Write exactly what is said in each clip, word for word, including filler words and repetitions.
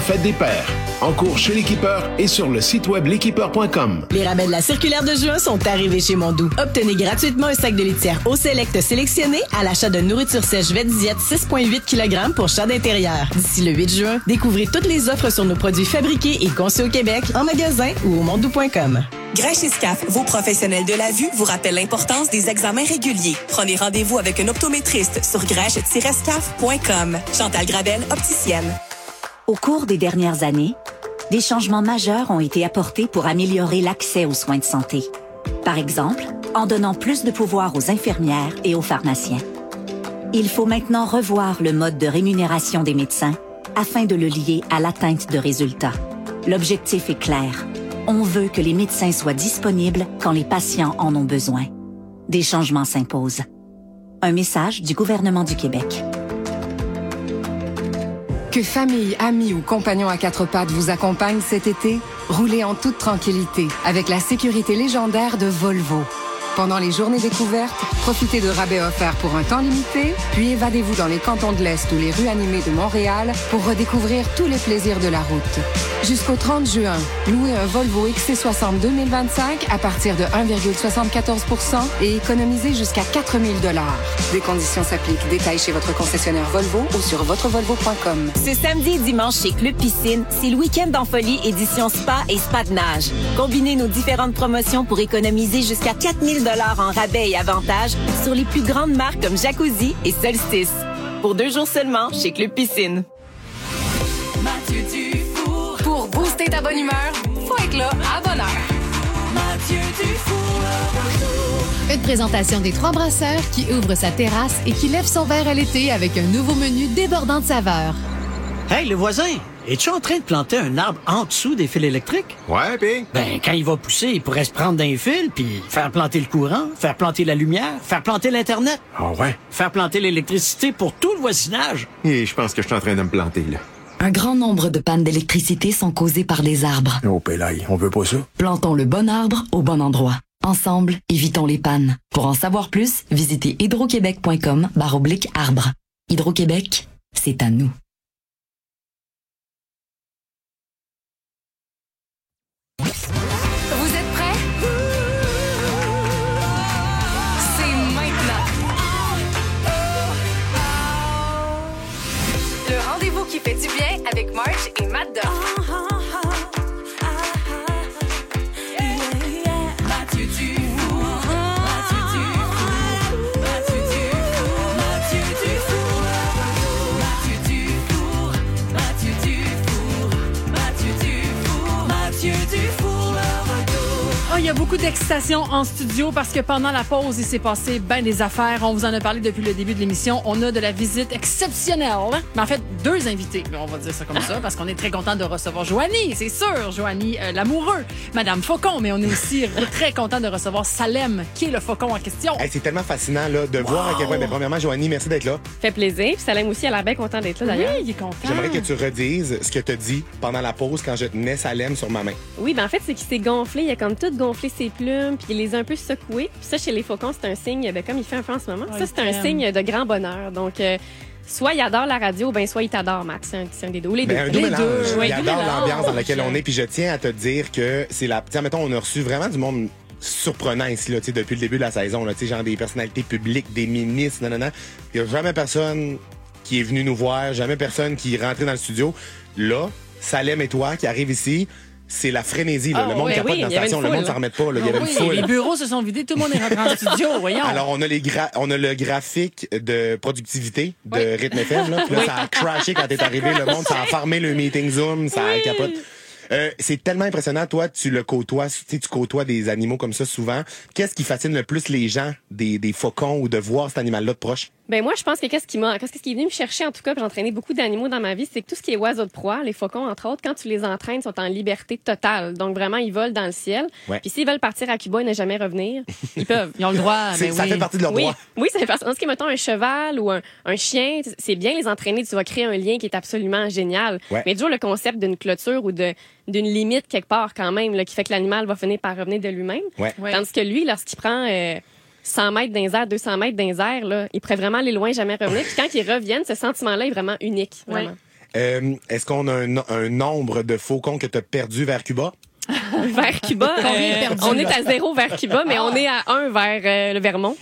Fête des pères. En cours chez l'équipeur et sur le site web l'équipeur point com. Les rabais de la circulaire de juin sont arrivés chez Mondou. Obtenez gratuitement un sac de litière au Select sélectionné à l'achat de nourriture sèche Vetdiète six virgule huit kilogrammes pour chat d'intérieur. D'ici le huit juin, découvrez toutes les offres sur nos produits fabriqués et conçus au Québec, en magasin ou au mondou point com. Greiche et Scaf, vos professionnels de la vue, vous rappellent l'importance des examens réguliers. Prenez rendez-vous avec un optométriste sur greiche tiret scaf point com. Chantal Grabel, opticienne. Au cours des dernières années, des changements majeurs ont été apportés pour améliorer l'accès aux soins de santé. Par exemple, en donnant plus de pouvoir aux infirmières et aux pharmaciens. Il faut maintenant revoir le mode de rémunération des médecins afin de le lier à l'atteinte de résultats. L'objectif est clair. On veut que les médecins soient disponibles quand les patients en ont besoin. Des changements s'imposent. Un message du gouvernement du Québec. Que famille, amis ou compagnons à quatre pattes vous accompagnent cet été, roulez en toute tranquillité avec la sécurité légendaire de Volvo. Pendant les journées découvertes, profitez de rabais offerts pour un temps limité, puis évadez-vous dans les cantons de l'Est ou les rues animées de Montréal pour redécouvrir tous les plaisirs de la route. Jusqu'au trente juin, louez un Volvo X C soixante deux mille vingt-cinq à partir de un virgule soixante-quatorze pour cent et économisez jusqu'à quatre mille dollars. Des conditions s'appliquent. Détails chez votre concessionnaire Volvo ou sur votre volvo point com. Ce samedi et dimanche chez Club Piscine, c'est le week-end en folie édition spa et spa de nage. Combinez nos différentes promotions pour économiser jusqu'à quatre mille dollars en rabais et avantages sur les plus grandes marques comme Jacuzzi et Solstice. Pour deux jours seulement chez Club Piscine. Mathieu Dufour. Pour booster ta bonne humeur, faut être là à bonne heure. Mathieu Dufour, le retour. Une présentation des Trois Brasseurs qui ouvre sa terrasse et qui lève son verre à l'été avec un nouveau menu débordant de saveurs. Hey, le voisin, es-tu en train de planter un arbre en dessous des fils électriques? Ouais, pis? Ben, quand il va pousser, il pourrait se prendre d'un fil, puis faire planter le courant, faire planter la lumière, faire planter l'Internet. Ah ouais? Faire planter l'électricité pour tout le voisinage. Et je pense que je suis en train de me planter, là. Un grand nombre de pannes d'électricité sont causées par les arbres. Oh, pélaille, on veut pas ça. Plantons le bon arbre au bon endroit. Ensemble, évitons les pannes. Pour en savoir plus, visitez hydroquébec point com barre oblique arbre. Hydro-Québec, c'est à nous. Vous êtes prêts? C'est maintenant. Le rendez-vous qui fait du bien avec Marge et Matt Duff. Mathieu Dufour. Mathieu Dufour. Mathieu Dufour. Mathieu Dufour. Mathieu Dufour. Mathieu Dufour. Mathieu Dufour. Mathieu Dufour, le retour. Oh, il y a beaucoup d'excitation en studio parce que pendant la pause, il s'est passé bien des affaires. On vous en a parlé depuis le début de l'émission. On a de la visite exceptionnelle. Mais en fait, deux invités. On va dire ça comme ça parce qu'on est très content de recevoir Joanie, c'est sûr. Joanie, euh, l'amoureux. Madame Faucon, mais on est aussi très content de recevoir Salem, qui est le faucon en question. Hey, c'est tellement fascinant là, de wow. voir à quel point, ben, premièrement, Joanie, merci d'être là. Fait plaisir. Puis Salem aussi a l'air bien content d'être là, d'ailleurs. Oui, il est content. J'aimerais que tu redises ce que tu as dit pendant la pause quand je tenais Salem sur ma main. Oui, ben en fait, c'est qu'il s'est gonflé. Il a comme tout gonflé ses plumes, puis il les a un peu secouées. Puis ça, chez les faucons, c'est un signe, ben, comme il fait un peu en ce moment, oh, ça, c'est un signe de grand bonheur. Donc, euh, soit il adore la radio, ben soit il t'adore, Max. C'est un, c'est un des deux. Ou les ben, deux. Un doux les mélange. deux. Il adore l'ambiance dans laquelle on est. Puis je tiens à te dire que c'est la... Tiens, mettons, on a reçu vraiment du monde surprenant ici, là, depuis le début de la saison. Là, genre des personnalités publiques, des ministres, nanana. Il n'y a jamais personne qui est venu nous voir, jamais personne qui est rentré dans le studio. Là, Salem et toi qui arrivent ici, c'est la frénésie. Là. Oh, le monde ouais, capote oui, dans la station, le monde s'en remet pas. Là. Il y avait oui, une foule. Les bureaux se sont vidés, tout le monde est rentré en studio, voyons. Alors, on a, les gra- on a le graphique de productivité de oui. Rythme F M. Là. Puis là, oui. ça a crashé quand t'es arrivé. Le monde, ça a farmé le meeting Zoom, ça oui. a capote. Euh, c'est tellement impressionnant. Toi, tu le côtoies, tu sais, tu côtoies des animaux comme ça souvent. Qu'est-ce qui fascine le plus les gens des, des faucons ou de voir cet animal-là de proche? Ben moi, je pense que qu'est-ce qui m'a, qu'est-ce qui est venu me chercher en tout cas, puis j'ai entraîné beaucoup d'animaux dans ma vie, c'est que tout ce qui est oiseaux de proie, les faucons entre autres, quand tu les entraînes, sont en liberté totale. Donc vraiment, ils volent dans le ciel. Ouais. Puis s'ils veulent partir à Cuba et ne jamais revenir, ils peuvent. Ils ont le droit. C'est, mais ça oui. fait partie de leur oui. droit. Oui, ça fait partie. En ce qui est, mettons, un cheval ou un, un chien, c'est bien les entraîner. Tu vas créer un lien qui est absolument génial. Ouais. Mais toujours le concept d'une clôture ou de d'une limite quelque part quand même, là, qui fait que l'animal va finir par revenir de lui-même. Ouais. Tandis que lui, lorsqu'il prend euh, cent mètres dans les airs, deux cents mètres dans les airs, là, il pourrait vraiment aller loin, jamais revenir. Puis quand ils reviennent, ce sentiment-là est vraiment unique. Vraiment. Ouais. Euh, est-ce qu'on a un, un nombre de faucons que tu as perdu vers Cuba? Vers Cuba, euh, perdu, on là? est à zéro vers Cuba, mais on est à un vers euh, le Vermont.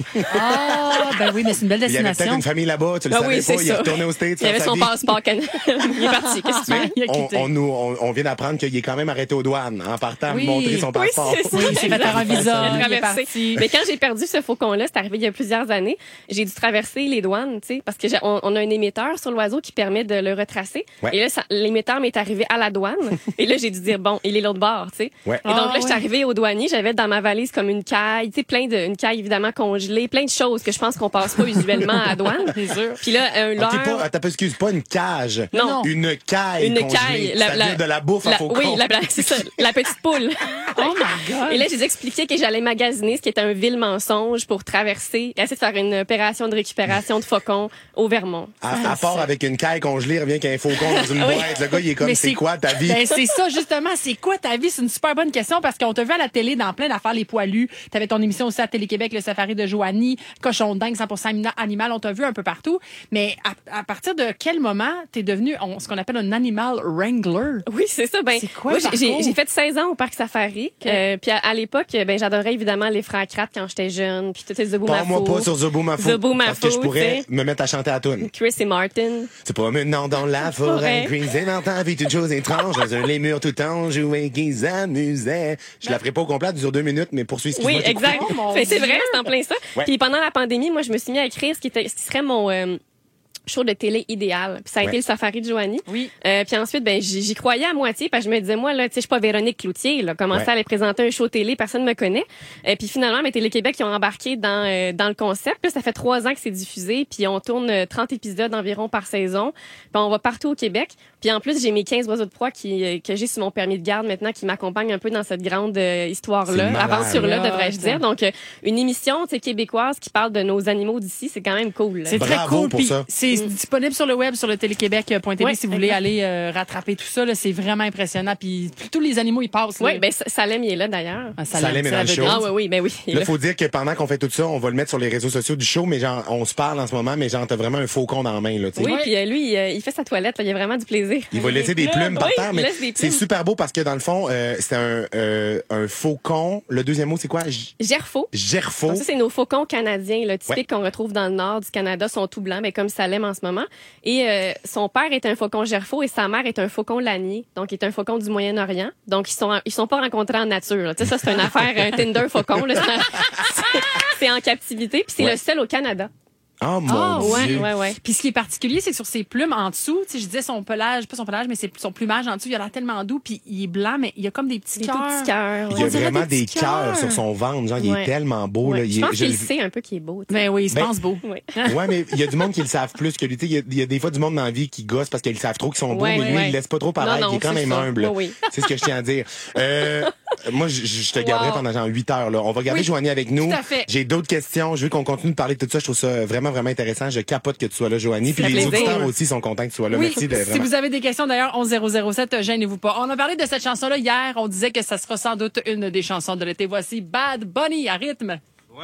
Ah, ben oui, mais c'est une belle Il y avait destination. peut-être une famille là-bas, tu le Ah savais oui, pas, c'est il est ça. retourné aux States. Il avait faire sa son vie. passeport canadien. Il est parti. Qu'est-ce que tu veux? Mais Il a on, quitté. on, nous, on, on vient d'apprendre qu'il est quand même arrêté aux douanes en partant Oui. montrer son Oui, passeport. c'est ça. Oui, il s'est fait faire un visa, Il a il est traversé. parti. Mais quand j'ai perdu ce faucon-là, c'est arrivé il y a plusieurs années, j'ai dû traverser les douanes, tu sais, parce que j'ai- on, on a un émetteur sur l'oiseau qui permet de le retracer. Ouais. Et là, ça- l'émetteur m'est arrivé à la douane. Et là, j'ai dû dire, bon, il est l'autre bord, tu sais. Ouais. Et donc Ah, là, je suis ouais. arrivée au douanier, j'avais dans ma valise comme une caille, tu sais, plein de, une caille évidemment congelée, plein de choses que je pense qu'on passe pas usuellement à la douane. C'est sûr. Puis là, un leurre. Ok, pas, attends, excuse, pas une cage. Non. Une caille. Une congelée. caille. La- C'est-à-dire la- de la bouffe à la- faucon. Oui, la, la- c'est ça, la petite poule. Oh my God. Et là, je les expliquais que j'allais magasiner ce qui était un vil mensonge pour traverser, essayer de faire une opération de récupération de faucons au Vermont. À, à part avec une caille congelée, revient qu'un faucon dans une Oui. boîte. Le gars, il est comme, Mais c'est quoi ta vie? Ben, c'est ça, justement. C'est quoi ta vie? C'est une super bonne question parce qu'on t'a vu à la télé dans plein d'affaires, les poilus. T'avais ton émission aussi à Télé-Québec, le safari de Joanie, Cochon dingue, cent pour cent animal. On t'a vu un peu partout. Mais à, à partir de quel moment t'es devenu on- ce qu'on appelle un animal wrangler? Oui, c'est ça. Ben, C'est quoi moi, le j'ai- parcours? j'ai fait seize ans au parc safari. Euh, puis à, à l'époque, ben, j'adorais évidemment les frères Kratt quand j'étais jeune. Puis tout ces Zobo Parle-moi Mafo. pas sur Zobo Mafo. Zobo Parce que je Mafo, pourrais tu sais. me mettre à chanter à la toune. Chris et Martin. C'est pas maintenant dans la forêt, Forêt. Chris et Martin vit toutes choses étranges, dans un les murs tout en jouait, qui s'amusaient. Je la ferai pas au complet, elle dure deux minutes, mais poursuis, excuse-moi. Oui, je t'ai coupé. exact. Oh, mon Fait, c'est Dieu. vrai, c'est en plein ça. Ouais. Puis pendant la pandémie, moi, je me suis mis à écrire ce qui, était, ce qui serait mon euh, show de télé idéal. Puis ça a Ouais. été le Safari de Joanie. Oui. Euh, puis ensuite, ben j'y j'y croyais à moitié parce que je me disais, moi, là, tu sais, je suis pas Véronique Cloutier, là. Commencer Ouais. à aller présenter un show télé, personne me connaît. Et puis finalement, mais Télé-Québec, ils ont embarqué dans, euh, dans le concept. Puis là, ça fait trois ans que c'est diffusé. Puis on tourne euh, trente épisodes environ par saison. Puis on va partout au Québec. Puis en plus, j'ai mes quinze oiseaux de proie qui, euh, que j'ai sur mon permis de garde maintenant qui m'accompagnent un peu dans cette grande euh, histoire-là, C'est malade. aventure-là, devrais-je dire. Donc, euh, une émission, tu sais, québécoise qui parle de nos animaux d'ici, c'est quand même cool. là. C'est très Bravo cool. pour Puis ça. c'est disponible sur le web, sur le téléquébec point t v Ouais, si vous voulez exact. aller euh, rattraper tout ça. là. C'est vraiment impressionnant. Puis tous les animaux, ils passent. là. Oui, ben Sa- Salem, il est là d'ailleurs. Ah, Salem est dans le show. Ah oui, oui, ben oui. il est Là, là. faut dire que pendant qu'on fait tout ça, on va le mettre sur les réseaux sociaux du show, mais genre, on se parle en ce moment, mais genre, t'as vraiment un faucon dans la main, là, tu sais. Oui, puis euh, lui, il, euh, il fait sa toilette, là, il a vraiment du plaisir. Il va laisser des plumes par Oui, terre, il mais laisse des c'est plumes. super beau parce que dans le fond, euh, c'est un, euh, un faucon. Le deuxième mot, c'est quoi? J- Gerfo. Gerfo. Donc ça, c'est nos faucons canadiens, là, typiques qu'on retrouve dans le nord du Canada, sont tout blancs, mais comme Salem en ce moment. Et euh, son père est un faucon gerfo et sa mère est un faucon lanier, donc il est un faucon du Moyen-Orient. Donc ils sont ils sont pas rencontrés en nature. là. Tu sais, ça c'est une affaire, un Tinder faucon. Là, c'est- c'est en captivité, puis c'est Ouais. le seul au Canada. Oh mon Ah, Ouais, Dieu. ouais, ouais. Puis ce qui est particulier, c'est que sur ses plumes en dessous, tu sais, je disais son pelage, pas son pelage, mais c'est son plumage en dessous, il a l'air tellement doux, puis il est blanc, mais il y a comme des petits Des tout cœurs. petits cœurs. Il y a On dirait vraiment des des petits cœurs cœurs. sur son ventre. Genre, il est Ouais. tellement beau. Ouais. Là. Il Je est- pense je qu'il le- sait un peu qu'il est beau. tu sais. Ben oui, il se Ben, pense beau. Oui. Ouais, mais il y a du monde qui le savent plus que lui. Tu sais, Il y, a- il y a des fois du monde dans la vie qui gosse parce qu'ils savent trop qu'ils sont beaux, Ouais, mais lui, ouais. il laisse pas trop paraître. Non, non, il est quand c'est même ça. humble. Oui, oui. C'est ce que je tiens à dire. Euh, moi, je, je te garderai Wow. pendant genre huit heures. Là. On va garder Oui, Joanie avec nous. tout à fait. J'ai d'autres questions. Je veux qu'on continue de parler de tout ça. Je trouve ça vraiment, vraiment intéressant. Je capote que tu sois là, Joanie. Puis Ça les fait plaisir. auditeurs aussi sont contents que tu sois là. Oui, Merci de si vraiment. vous avez des questions d'ailleurs, onze zéro zéro sept, gênez-vous pas. On a parlé de cette chanson-là hier. On disait que ça sera sans doute une des chansons de l'été. Voici Bad Bunny à rythme.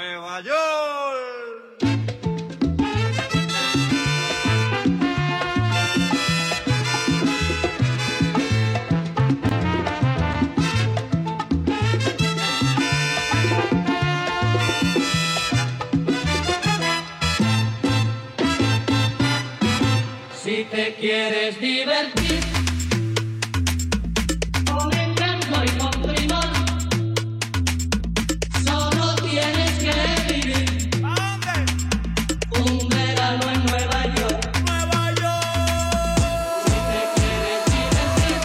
Si te quieres divertir con encanto y con primor, solo tienes que vivir un verano en Nueva York. Nueva York. Si te quieres divertir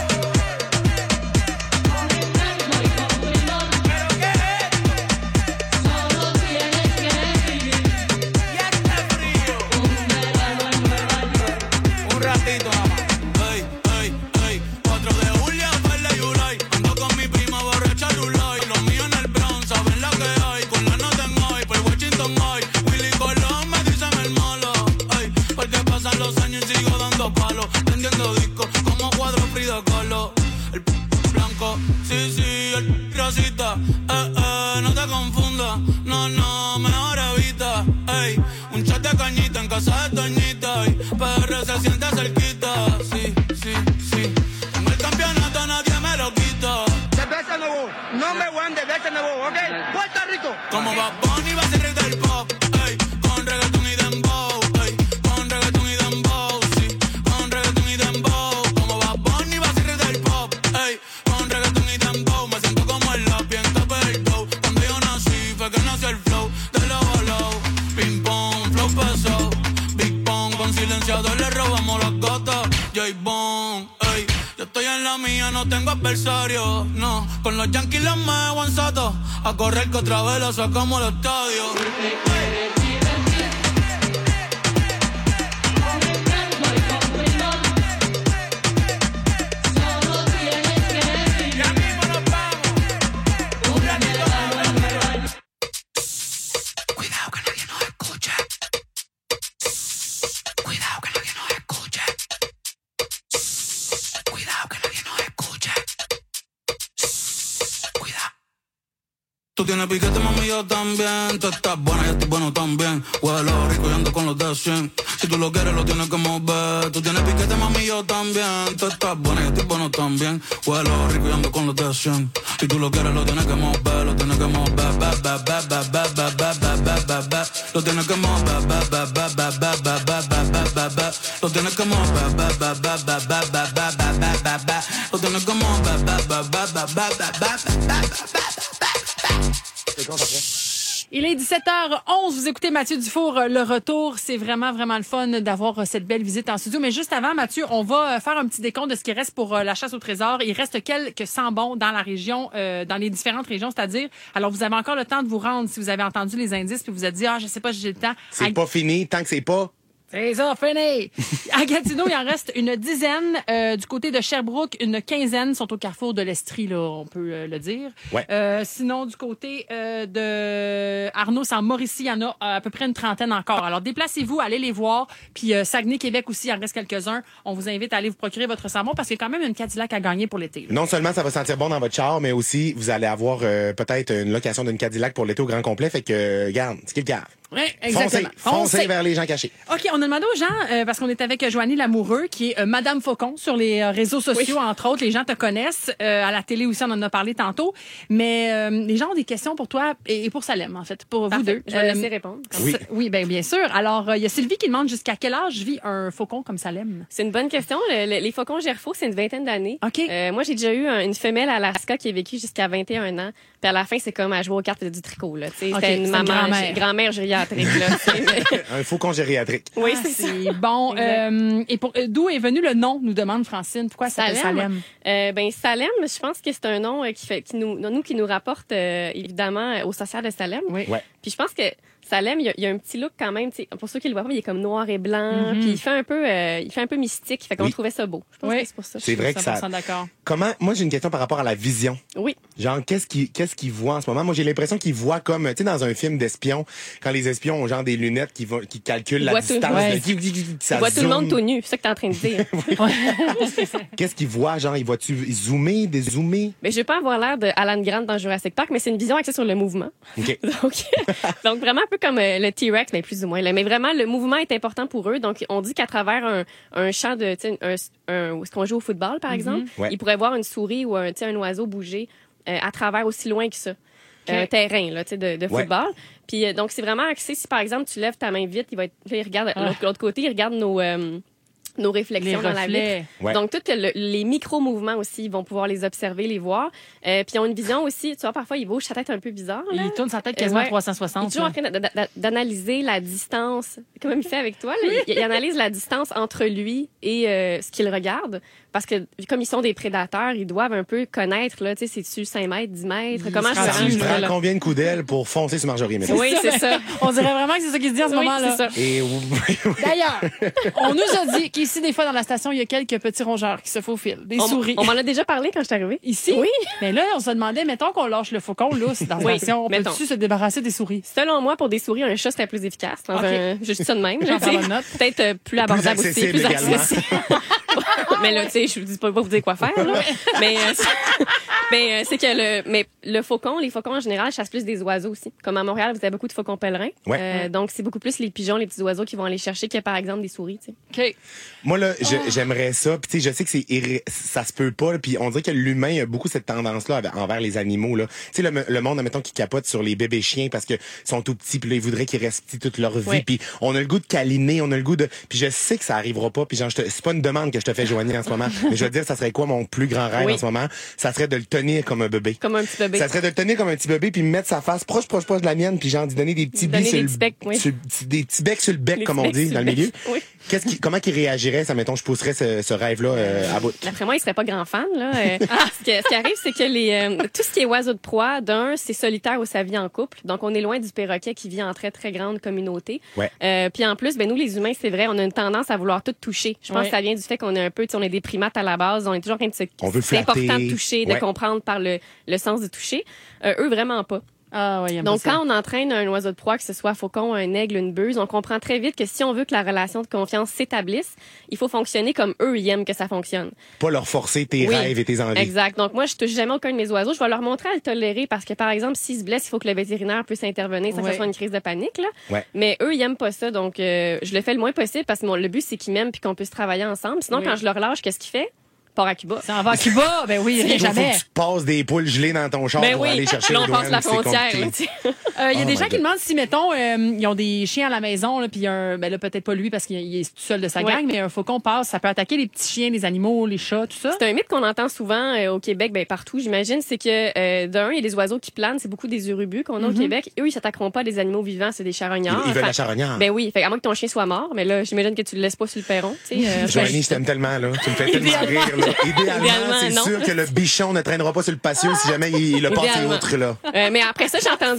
con encanto y con primor, ¿pero qué? Solo tienes que vivir y está frío un verano en Nueva York. Un ratito nada más. Ey, ey, ey. cuatro de julio, Verde y Ulay. Ando con mi prima borracha Lulay. Los míos en el Bronx, saben lo que hay. Con la nota en hoy, por Washington hoy. Willy Colón me dicen el malo. Ey, porque pasan los años y sigo dando palos. Vendiendo discos como cuadro Frida Kahlo. El p blanco, sí, sí, el p rosita. Eh, eh, no te confundas. No, no, mejor evita. Ey, un chat de cañita en casa de Toñita. Y P R se siente cerquita, sí. Como Bad Bunny va a ser rey del pop, ey, con reggaetón y dembow, ey, con reggaetón y dembow, sí, con reggaetón y dembow. Como Bad Bunny va a ser rey del pop, ey, con reggaetón y dembow. Me siento como el lápiz en top del dough. Cuando yo nací fue que nació el flow de lado a lado. Ping pong, flow pesado, Big Pong, con silenciador le robamos las gotas. J-Bone, ey, yo estoy en la mía, no tengo adversario, no. Con los Yankees los me en Soto, a correr que otra vez lo sacamos al estadio. Tú tienes piquete, mami, yo también. Tú estás buena, yo estoy bueno también. Huelo rico y ando con los de cien. Si tú lo quieres, lo tienes que mover. Tú tienes piquete, mami, yo también. Tú estás buena, yo estoy bueno también. Huelo rico y ando con los de cien. Si tú lo quieres, lo tienes que mover. Lo tienes que mover. Ba, ba, ba, ba, ba, ba, ba, ba, ba, ba, ba. Lo tienes que mover. Ba, ba, ba, ba, ba, ba, ba, ba, ba, ba, ba. Lo tienes que mover. Ba, ba, ba, ba, ba, ba, ba, ba, ba, ba, ba. Lo tienes que mover. Ba, ba, ba, ba, ba, ba, ba, ba, ba. Il est dix-sept heures onze, vous écoutez Mathieu Dufour, le retour. C'est vraiment, vraiment le fun d'avoir cette belle visite en studio. Mais juste avant, Mathieu, on va faire un petit décompte de ce qui reste pour la chasse au trésor. Il reste quelques sambons dans la région, euh, dans les différentes régions, c'est-à-dire, alors vous avez encore le temps de vous rendre si vous avez entendu les indices puis vous êtes dit, ah, je sais pas, j'ai le temps. C'est à... pas fini tant que c'est pas... C'est ça, fini! À Gatineau, il en reste une dizaine. Euh, du côté de Sherbrooke, une quinzaine sont au carrefour de l'Estrie, là, on peut euh, le dire. Ouais. Euh, sinon, du côté euh, de Arnaud, en Mauricie, il y en a à peu près une trentaine encore. Alors, déplacez-vous, allez les voir. Puis euh, Saguenay, Québec aussi, il en reste quelques-uns. On vous invite à aller vous procurer votre savon parce qu'il y a quand même une Cadillac à gagner pour l'été. Là. Non seulement ça va sentir bon dans votre char, mais aussi vous allez avoir euh, peut-être une location d'une Cadillac pour l'été au grand complet. Fait que, euh, garde, ce qu'il y a. Oui, exactement. Foncez, foncez vers les gens cachés. OK, on a demandé aux gens, euh, parce qu'on est avec Joanie Lamoureux, qui est euh, Madame Faucon sur les euh, réseaux sociaux, oui. Entre autres. Les gens te connaissent. Euh, à la télé aussi, on en a parlé tantôt. Mais euh, les gens ont des questions pour toi et, et pour Salem, en fait, pour Parfait. vous deux. Je vais euh, laisser répondre. Oui, oui ben, bien sûr. Alors, il euh, y a Sylvie qui demande jusqu'à quel âge vit un faucon comme Salem? C'est une bonne question. Le, le, les faucons gerfaux, c'est une vingtaine d'années. OK. Euh, moi, j'ai déjà eu un, une femelle à Alaska qui a vécu jusqu'à vingt et un ans. Puis à la fin, c'est comme à jouer aux cartes du tricot. Là. Okay, c'était une maman, grand-mère, grand-mère gériatrique. Là, un faucon gériatrique. Oui, ah, c'est, c'est ça. Bon. Euh, et pour, euh, d'où est venu le nom, nous demande Francine. Pourquoi ça s'appelle Salem? Euh, ben, Salem, je pense que c'est un nom qui fait, qui nous, nous, qui nous rapporte, euh, évidemment, au social de Salem. Oui. Ouais. Puis je pense que Salem, il y, a, il y a un petit look quand même, pour ceux qui le voient pas, il est comme noir et blanc, mm-hmm. Puis il fait un peu, euh, il fait un peu mystique, fait qu'on oui. trouvait ça beau. Je pense oui. que c'est pour ça. C'est vrai que ça. D'accord. Comment, moi j'ai une question par rapport à la vision. Oui. Genre qu'est-ce qu'il, qu'est-ce qu'il voit en ce moment? Moi j'ai l'impression qu'il voit comme, tu sais, dans un film d'espion, quand les espions ont genre des lunettes qui vont, qui calculent il la distance. Ouais. De... Il voit tout le monde tout nu, c'est ça que t'es en train de dire. Qu'est-ce qu'il voit? Genre, il voit-tu zoomer, dézoomer? Ben, je vais pas avoir l'air de Alan Grant dans Jurassic Park, mais c'est une vision axée sur le mouvement. Okay. donc, donc vraiment un peu comme euh, le T-Rex, mais plus ou moins. Là. Mais vraiment, le mouvement est important pour eux. Donc, on dit qu'à travers un, un champ de, tu sais, un, un, où est-ce qu'on joue au football, par exemple, mm-hmm. ouais. Ils pourraient voir une souris ou un, tu sais, un oiseau bouger euh, à travers aussi loin que ça. Okay. Un terrain, là, tu sais, de, de ouais. football. Puis, euh, donc, c'est vraiment axé. Si, par exemple, tu lèves ta main vite, il va être, là, il regarde ah. l'autre, l'autre côté, il regarde nos, euh, nos réflexions dans la vitre. Ouais. Donc, tous le, les micro-mouvements aussi, ils vont pouvoir les observer, les voir. Euh, puis, ils ont une vision aussi. Tu vois, parfois, il bouge sa tête un peu bizarre. Là. Il tourne sa tête quasiment euh, ouais. trois cent soixante. Il est toujours en train d'analyser la distance. Comme il fait avec toi, là. il, il analyse la distance entre lui et euh, ce qu'il regarde. Parce que, comme ils sont des prédateurs, ils doivent un peu connaître, là, tu sais, c'est-tu cinq mètres, dix mètres, il comment je me range. Il prend combien de coups d'aile pour foncer sur Marjorie? Mais oui, c'est ça. On dirait vraiment que c'est ça qui se dit en ce oui, moment-là. C'est ça. Et... D'ailleurs, on nous a dit qu'ici, des fois, dans la station, il y a quelques petits rongeurs qui se faufilent. Des on, souris. On m'en a déjà parlé quand je suis arrivée. Ici? Oui. Mais là, on se demandait, mettons qu'on lâche le faucon, là, dans la oui, station, on mettons. peut-tu se débarrasser des souris? Selon moi, pour des souris, un chat, c'était plus efficace. Dans okay. un... Juste ça de même. Peut-être euh, plus abordable plus aussi. Plus accessible. Mais là, tu sais, je vous dis pas, pas vous dire quoi faire, là. Mais, euh, Ben, euh, c'est que le, mais le faucon, les faucons en général chassent plus des oiseaux aussi. Comme à Montréal, vous avez beaucoup de faucons pèlerins. Ouais. Euh, donc, c'est beaucoup plus les pigeons, les petits oiseaux qui vont aller chercher que, par exemple, des souris, tu sais. OK. Moi, là, je- j'aimerais ça. Puis, tu sais, je sais que c'est irré- ça se peut pas. là, Puis, on dirait que l'humain a beaucoup cette tendance-là avec- envers les animaux. Là. Tu sais, le, le monde, admettons, qui capote sur les bébés chiens parce que sont tout petits. Puis là, ils voudraient qu'ils restent petits toute leur vie. Ouais. Puis, on a le goût de câliner, on a le goût de... Puis, je sais que ça arrivera pas. Puis, genre, je te- c'est pas une demande que je te fais, Joanie, en ce moment. Mais je veux te dire, ça serait quoi mon plus grand rêve Oui. en ce moment? Ça serait de le tenir comme un bébé. Comme un petit bébé. Ça serait de le tenir comme un petit bébé puis mettre sa face proche, proche, proche de la mienne puis genre d'y donner des petits Donner bis sur des le petits becs, oui. sur- des petits becs sur le bec, Les comme petits on becs dit sur dans le le milieu. bec. Oui. Qu'est-ce qui, comment qu'il réagirait, ça, mettons, je pousserais ce, ce rêve-là euh, à bout? D'après moi, il serait pas grand fan, là. Euh, ce, qui, ce qui arrive, c'est que les, euh, tout ce qui est oiseau de proie, d'un, c'est solitaire ou ça vit en couple. Donc, on est loin du perroquet qui vit en très, très grande communauté. Ouais. Euh, puis en plus, ben, nous, les humains, c'est vrai, on a une tendance à vouloir tout toucher. Je pense Ouais. que ça vient du fait qu'on est un peu, tu sais, on est des primates à la base. On est toujours en train de se... On veut C'est flatter. important de toucher, de Ouais. comprendre par le, le sens du toucher. Euh, eux, vraiment pas. Ah, ouais, il aime Donc, pas ça. quand on entraîne un oiseau de proie, que ce soit un faucon, un aigle, une buse, on comprend très vite que si on veut que la relation de confiance s'établisse, il faut fonctionner comme eux, ils aiment que ça fonctionne. Pas leur forcer tes Oui, rêves et tes envies. Exact. Donc, moi, je touche jamais aucun de mes oiseaux. Je vais leur montrer à le tolérer parce que, par exemple, s'ils se blessent, il faut que le vétérinaire puisse intervenir sans que Ouais. ce soit une crise de panique, là. Ouais. Mais eux, ils aiment pas ça. Donc, euh, je le fais le moins possible parce que mon, le but, c'est qu'ils m'aiment puis qu'on puisse travailler ensemble. Sinon, Oui. quand je leur lâche, qu'est-ce qu'il fait? Part à Cuba. Ça en va à Cuba? Ben oui, rien Faut, faut jamais. que tu passes des poules gelées dans ton char Ben pour oui. aller chercher Là, aux on passe douanes, la c'est frontière, compliqué. là, tu sais. Euh, Il y a Oh des my gens qui God. demandent si, mettons, euh, ils ont des chiens à la maison, là, puis il y a un, ben là, peut-être pas lui parce qu'il il est tout seul de sa Ouais. gang, mais un faucon passe, ça peut attaquer les petits chiens, les animaux, les chats, tout ça. C'est un mythe qu'on entend souvent euh, au Québec, ben partout, j'imagine, c'est que euh, d'un, il y a des oiseaux qui planent, c'est beaucoup des urubus qu'on a au Mhm. Québec. Eux, ils s'attaqueront pas à des animaux vivants, c'est des charognards. Ils- ils veulent Enfin, la charognard. Ben oui, fait à moins que ton chien soit mort, mais là, j'imagine que tu le laisses pas sur le perron, tu sais. euh, Joanie, je t'aime tellement, là. Tu me fais tellement Idéalement. rire, là. Idéalement, Idéalement, c'est non. sûr que le bichon ne traînera pas sur le patio si jamais il, il a passé Idéalement. outre, là. Euh, mais après ça, j'ai entendu.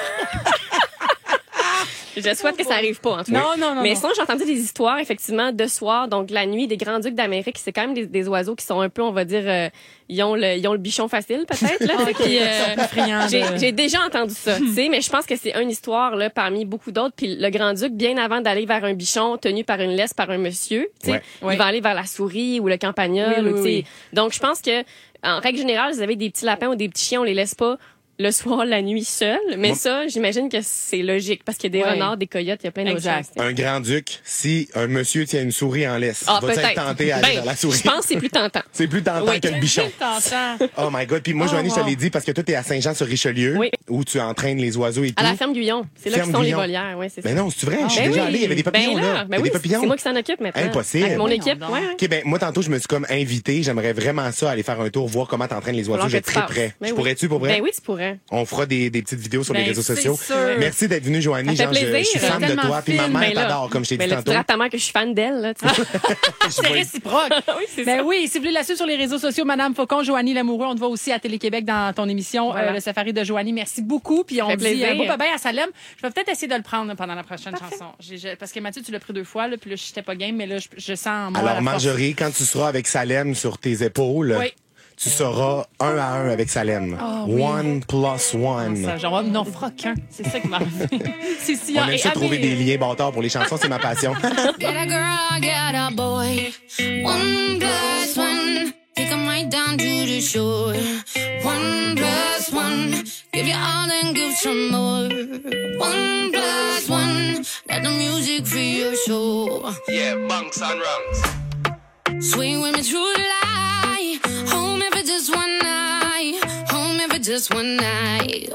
Je souhaite que ça arrive pas, en tout cas. Non, non, non, Mais non. sinon, j'ai entendu des histoires, effectivement, de soir, donc la nuit, des grands-ducs d'Amérique. C'est quand même des, des oiseaux qui sont un peu, on va dire, euh, ils, ont le, ils ont le bichon facile, peut-être. Là. Ok, Puis, ils sont plus friands de- j'ai, j'ai déjà entendu ça, tu sais, mais je pense que c'est une histoire là, parmi beaucoup d'autres. Puis le grand-duc, bien avant d'aller vers un bichon tenu par une laisse par un monsieur, tu sais, Ouais. il Ouais. va aller vers la souris ou le campagnol. Oui, oui, ou, tu sais. oui. Donc, je pense que, en règle générale, vous avez des petits lapins ou des petits chiens, on les laisse pas le soir, la nuit seul. Mais Moi- ça, j'imagine que c'est logique parce qu'il y a des Ouais. renards, des coyotes, il y a plein d'autres Exact. choses. Un grand-duc, si un monsieur tient une souris en laisse, Ah, va-tu être peut-être. tenté à aller Ben, vers la souris? je pense que c'est plus tentant. C'est plus tentant Oui. que le bichon. T'entends? Oh my God. Puis moi, Oh, Joanie, je te wow. l'ai dit parce que toi, t'es à Saint-Jean-sur-Richelieu, Oui. où tu entraînes les oiseaux et tout. À la ferme Guyon. C'est là Ferme que sont les Guyon. volières. Ouais, c'est ça. Mais non, c'est vrai. Je suis Ben déjà oui. allé. Il y avait des papillons, ben là. là. Il y Ben a oui, des papillons. c'est moi qui s'en occupe maintenant. Impossible. Avec mon Voyons équipe. donc. Ouais, ouais. OK, ben moi, tantôt, je me suis comme invité. J'aimerais vraiment ça, aller faire un tour, voir comment t'entraînes les oiseaux. Falloir Je que tu très passes. prêt. Ben Je oui. pourrais-tu, pour vrai? Ben oui, tu pourrais. On fera des, des petites vidéos sur les Ben, réseaux c'est sociaux. sûr. Merci d'être venu, Joanie. Ça fait Genre, je, je plaisir. suis fan de Tellement toi. Puis ma fine, mère Ben là. t'adore, comme je t'ai dit Ben là, tu tantôt. diras à ta mère que je suis fan d'elle. Là, tu sais. C'est réciproque. oui, c'est Ben ça. oui, si vous voulez la suivre sur les réseaux sociaux, Madame Faucon, Joanie Lamoureux, on te voit aussi à Télé-Québec dans ton émission, Voilà. euh, le Safari de Joanie. Merci beaucoup. Puis on Ça fait dit plaisir. un beau bye-bye à Salem. Je vais peut-être essayer de le prendre là, pendant la prochaine chanson. J'ai- j'ai- parce que Mathieu, tu l'as pris deux fois, là, puis là, j'étais pas game, mais là, je, je sens en moi la Alors, force. Marjorie, quand tu seras avec Salem sur tes épaules, Oui. tu seras un à un avec Salem. Ah, oui. One plus one. Ça, genre, non, fera qu'un. C'est ça qui m'arrive. C'est si On aime ça trouver des liens bâtards pour les chansons, c'est ma passion. Get a girl, get a boy. One plus one. Take 'em right down to the shore. One plus one. Give you all and give some more. One plus one. Let the music free your soul. Yeah, bunks and rungs. Swing with me through the light. Home if it's just one night. Home if it's just one night.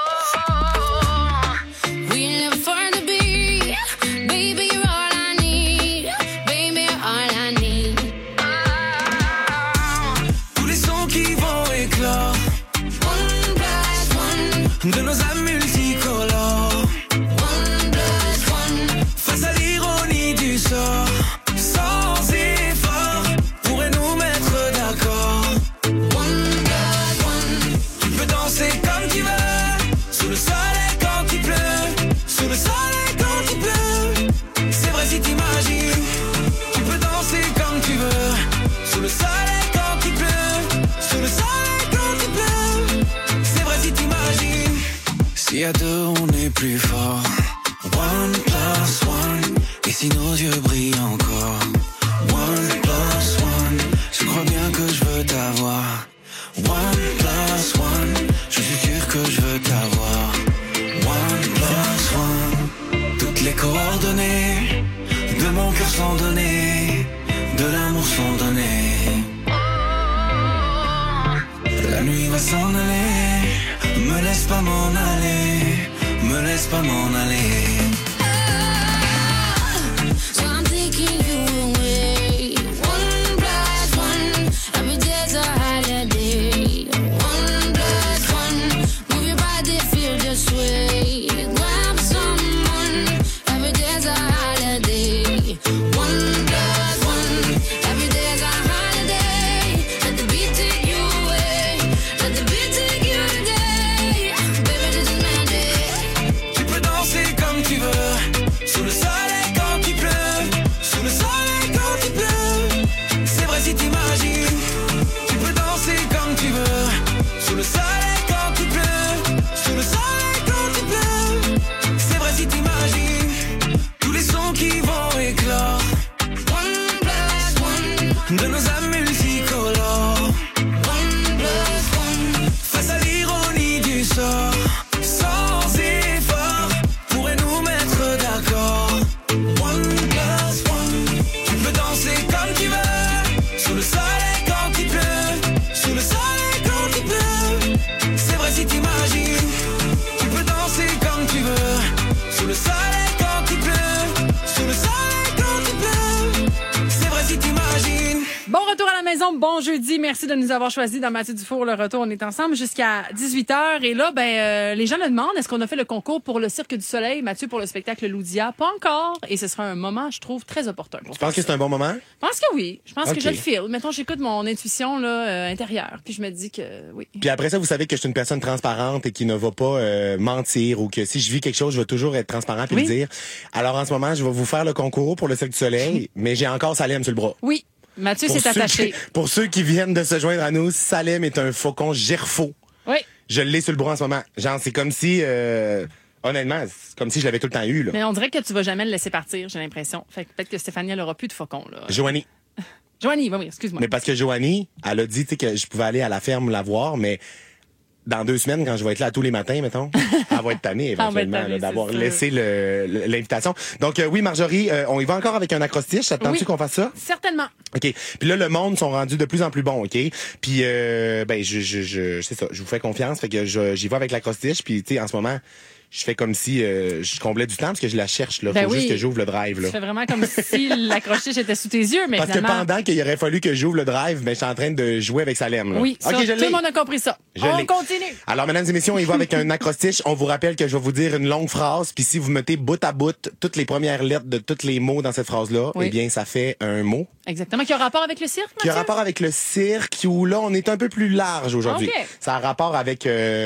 Oh, we live for the beat. Baby, you're all I need. Baby, you're all I need. Tous les sons qui vont éclore One plus one. de nos âmes multicolores. One plus one. Face à l'ironie du sort, sans effort, pourrait nous mettre d'accord. One plus one. Tu peux danser comme tu veux, sous le soleil quand il pleut, sous le soleil quand il pleut. C'est vrai si t'imagines, tu peux danser comme tu veux, sous le soleil quand il pleut, sous le soleil quand il pleut. C'est vrai si t'imagines, si à deux on est plus fort. One plus one, et si nos yeux brillent encore. One plus one, je crois bien que je veux t'avoir. One plus nuit va s'en aller. Me laisse pas m'en aller. Me laisse pas m'en aller. So I'm taking you away. One plus one. Every day's a holiday. One plus one. Move your body, feel the sway. Grab someone. Every day's a holiday. One plus one. Every day's a holiday. Let the beat take you away. Let the beat take you today. Baby, this is magic. Tu peux danser comme tu veux. Sous le soleil quand il pleut. Sous le soleil quand il pleut. C'est vrai si t'imagines. Tu peux danser comme tu veux. Sous le soleil quand il pleut. Sous le soleil quand il pleut. C'est vrai si t'imagines. Tous les sons qui vont éclore. One plus one. De nos âmes multicolores. One plus one. Face à l'ironie du sort. Sans effort. Pourrait nous mettre d'accord. One plus one. Tu peux danser comme tu veux. Sous le soleil quand il pleut. Sous le soleil quand il pleut. C'est vrai si t'imagines. Tu peux danser comme tu veux. Sous le soleil quand il pleut. Sous le soleil quand il pleut. C'est vrai si t'imagines. Bon retour à la maison, bon jeudi. Merci de nous avoir choisis dans Mathieu Dufour. Le retour, on est ensemble jusqu'à dix-huit heures. Et là, ben, euh, les gens le demandent, est-ce qu'on a fait le concours pour le Cirque du Soleil? Mathieu, pour le spectacle Loudia? Pas encore. Et ce sera un moment, je trouve, très opportun. Tu penses que c'est un bon moment? Je pense que oui. Je pense Ok. que je le file. Mettons, j'écoute mon intuition là, euh, intérieure. Puis je me dis que oui. Puis après ça, vous savez que je suis une personne transparente et qui ne va pas euh, mentir ou que si je vis quelque chose, je vais toujours être transparent puis Oui. le dire. Alors en ce moment, je vais vous faire le concours pour le Cirque du Soleil, mais j'ai encore Salem sur le bras. Oui. Mathieu Pour s'est ceux attaché. qui- pour ceux qui viennent de se joindre à nous, Salem est un faucon gerfo. Oui. Je l'ai sur le bras en ce moment. Genre, c'est comme si, euh, honnêtement, c'est comme si je l'avais tout le temps eu, là. Mais on dirait que tu vas jamais le laisser partir, j'ai l'impression. Fait que peut-être que Stéphanie, elle aura plus de faucon, là. Joanie. Joanie, oui, oui, excuse-moi. Mais parce que Joanie, elle a dit, tu sais, que je pouvais aller à la ferme la voir, mais dans deux semaines, quand je vais être là tous les matins, mettons, elle va être tannée Elle va être éventuellement tannée, là, d'avoir c'est sûr. laissé le- le- l'invitation. Donc, euh, oui, Marjorie, euh, on y va encore avec un acrostiche. Ça te tente-tu Oui. qu'on fasse ça? Certainement. OK. Puis là, le monde sont rendus de plus en plus bons, OK? Puis, euh, ben, je, je, je, c'est ça, je vous fais confiance. Fait que je- j'y vais avec l'acrostiche. Puis, tu sais, en ce moment, je fais comme si euh, je comblais du temps parce que je la cherche, là. Faut Ben oui. juste que j'ouvre le drive, là. Tu fais vraiment comme si l'accrochage était sous tes yeux, mais Parce que finalement... pendant qu'il aurait fallu que j'ouvre le drive, ben, je suis en train de jouer avec Salem, là. Oui, ça, OK, je tout l'ai. le monde a compris ça. Je On l'ai. continue. Alors, mesdames et messieurs, on y va avec un acrostiche. On vous rappelle que je vais vous dire une longue phrase, puis si vous mettez bout à bout toutes les premières lettres de tous les mots dans cette phrase-là, Oui. eh bien, ça fait un mot Exactement. Qui a rapport avec le cirque, qui a Mathieu? rapport avec le cirque, où là, on est un peu plus large aujourd'hui. OK. Ça a rapport avec...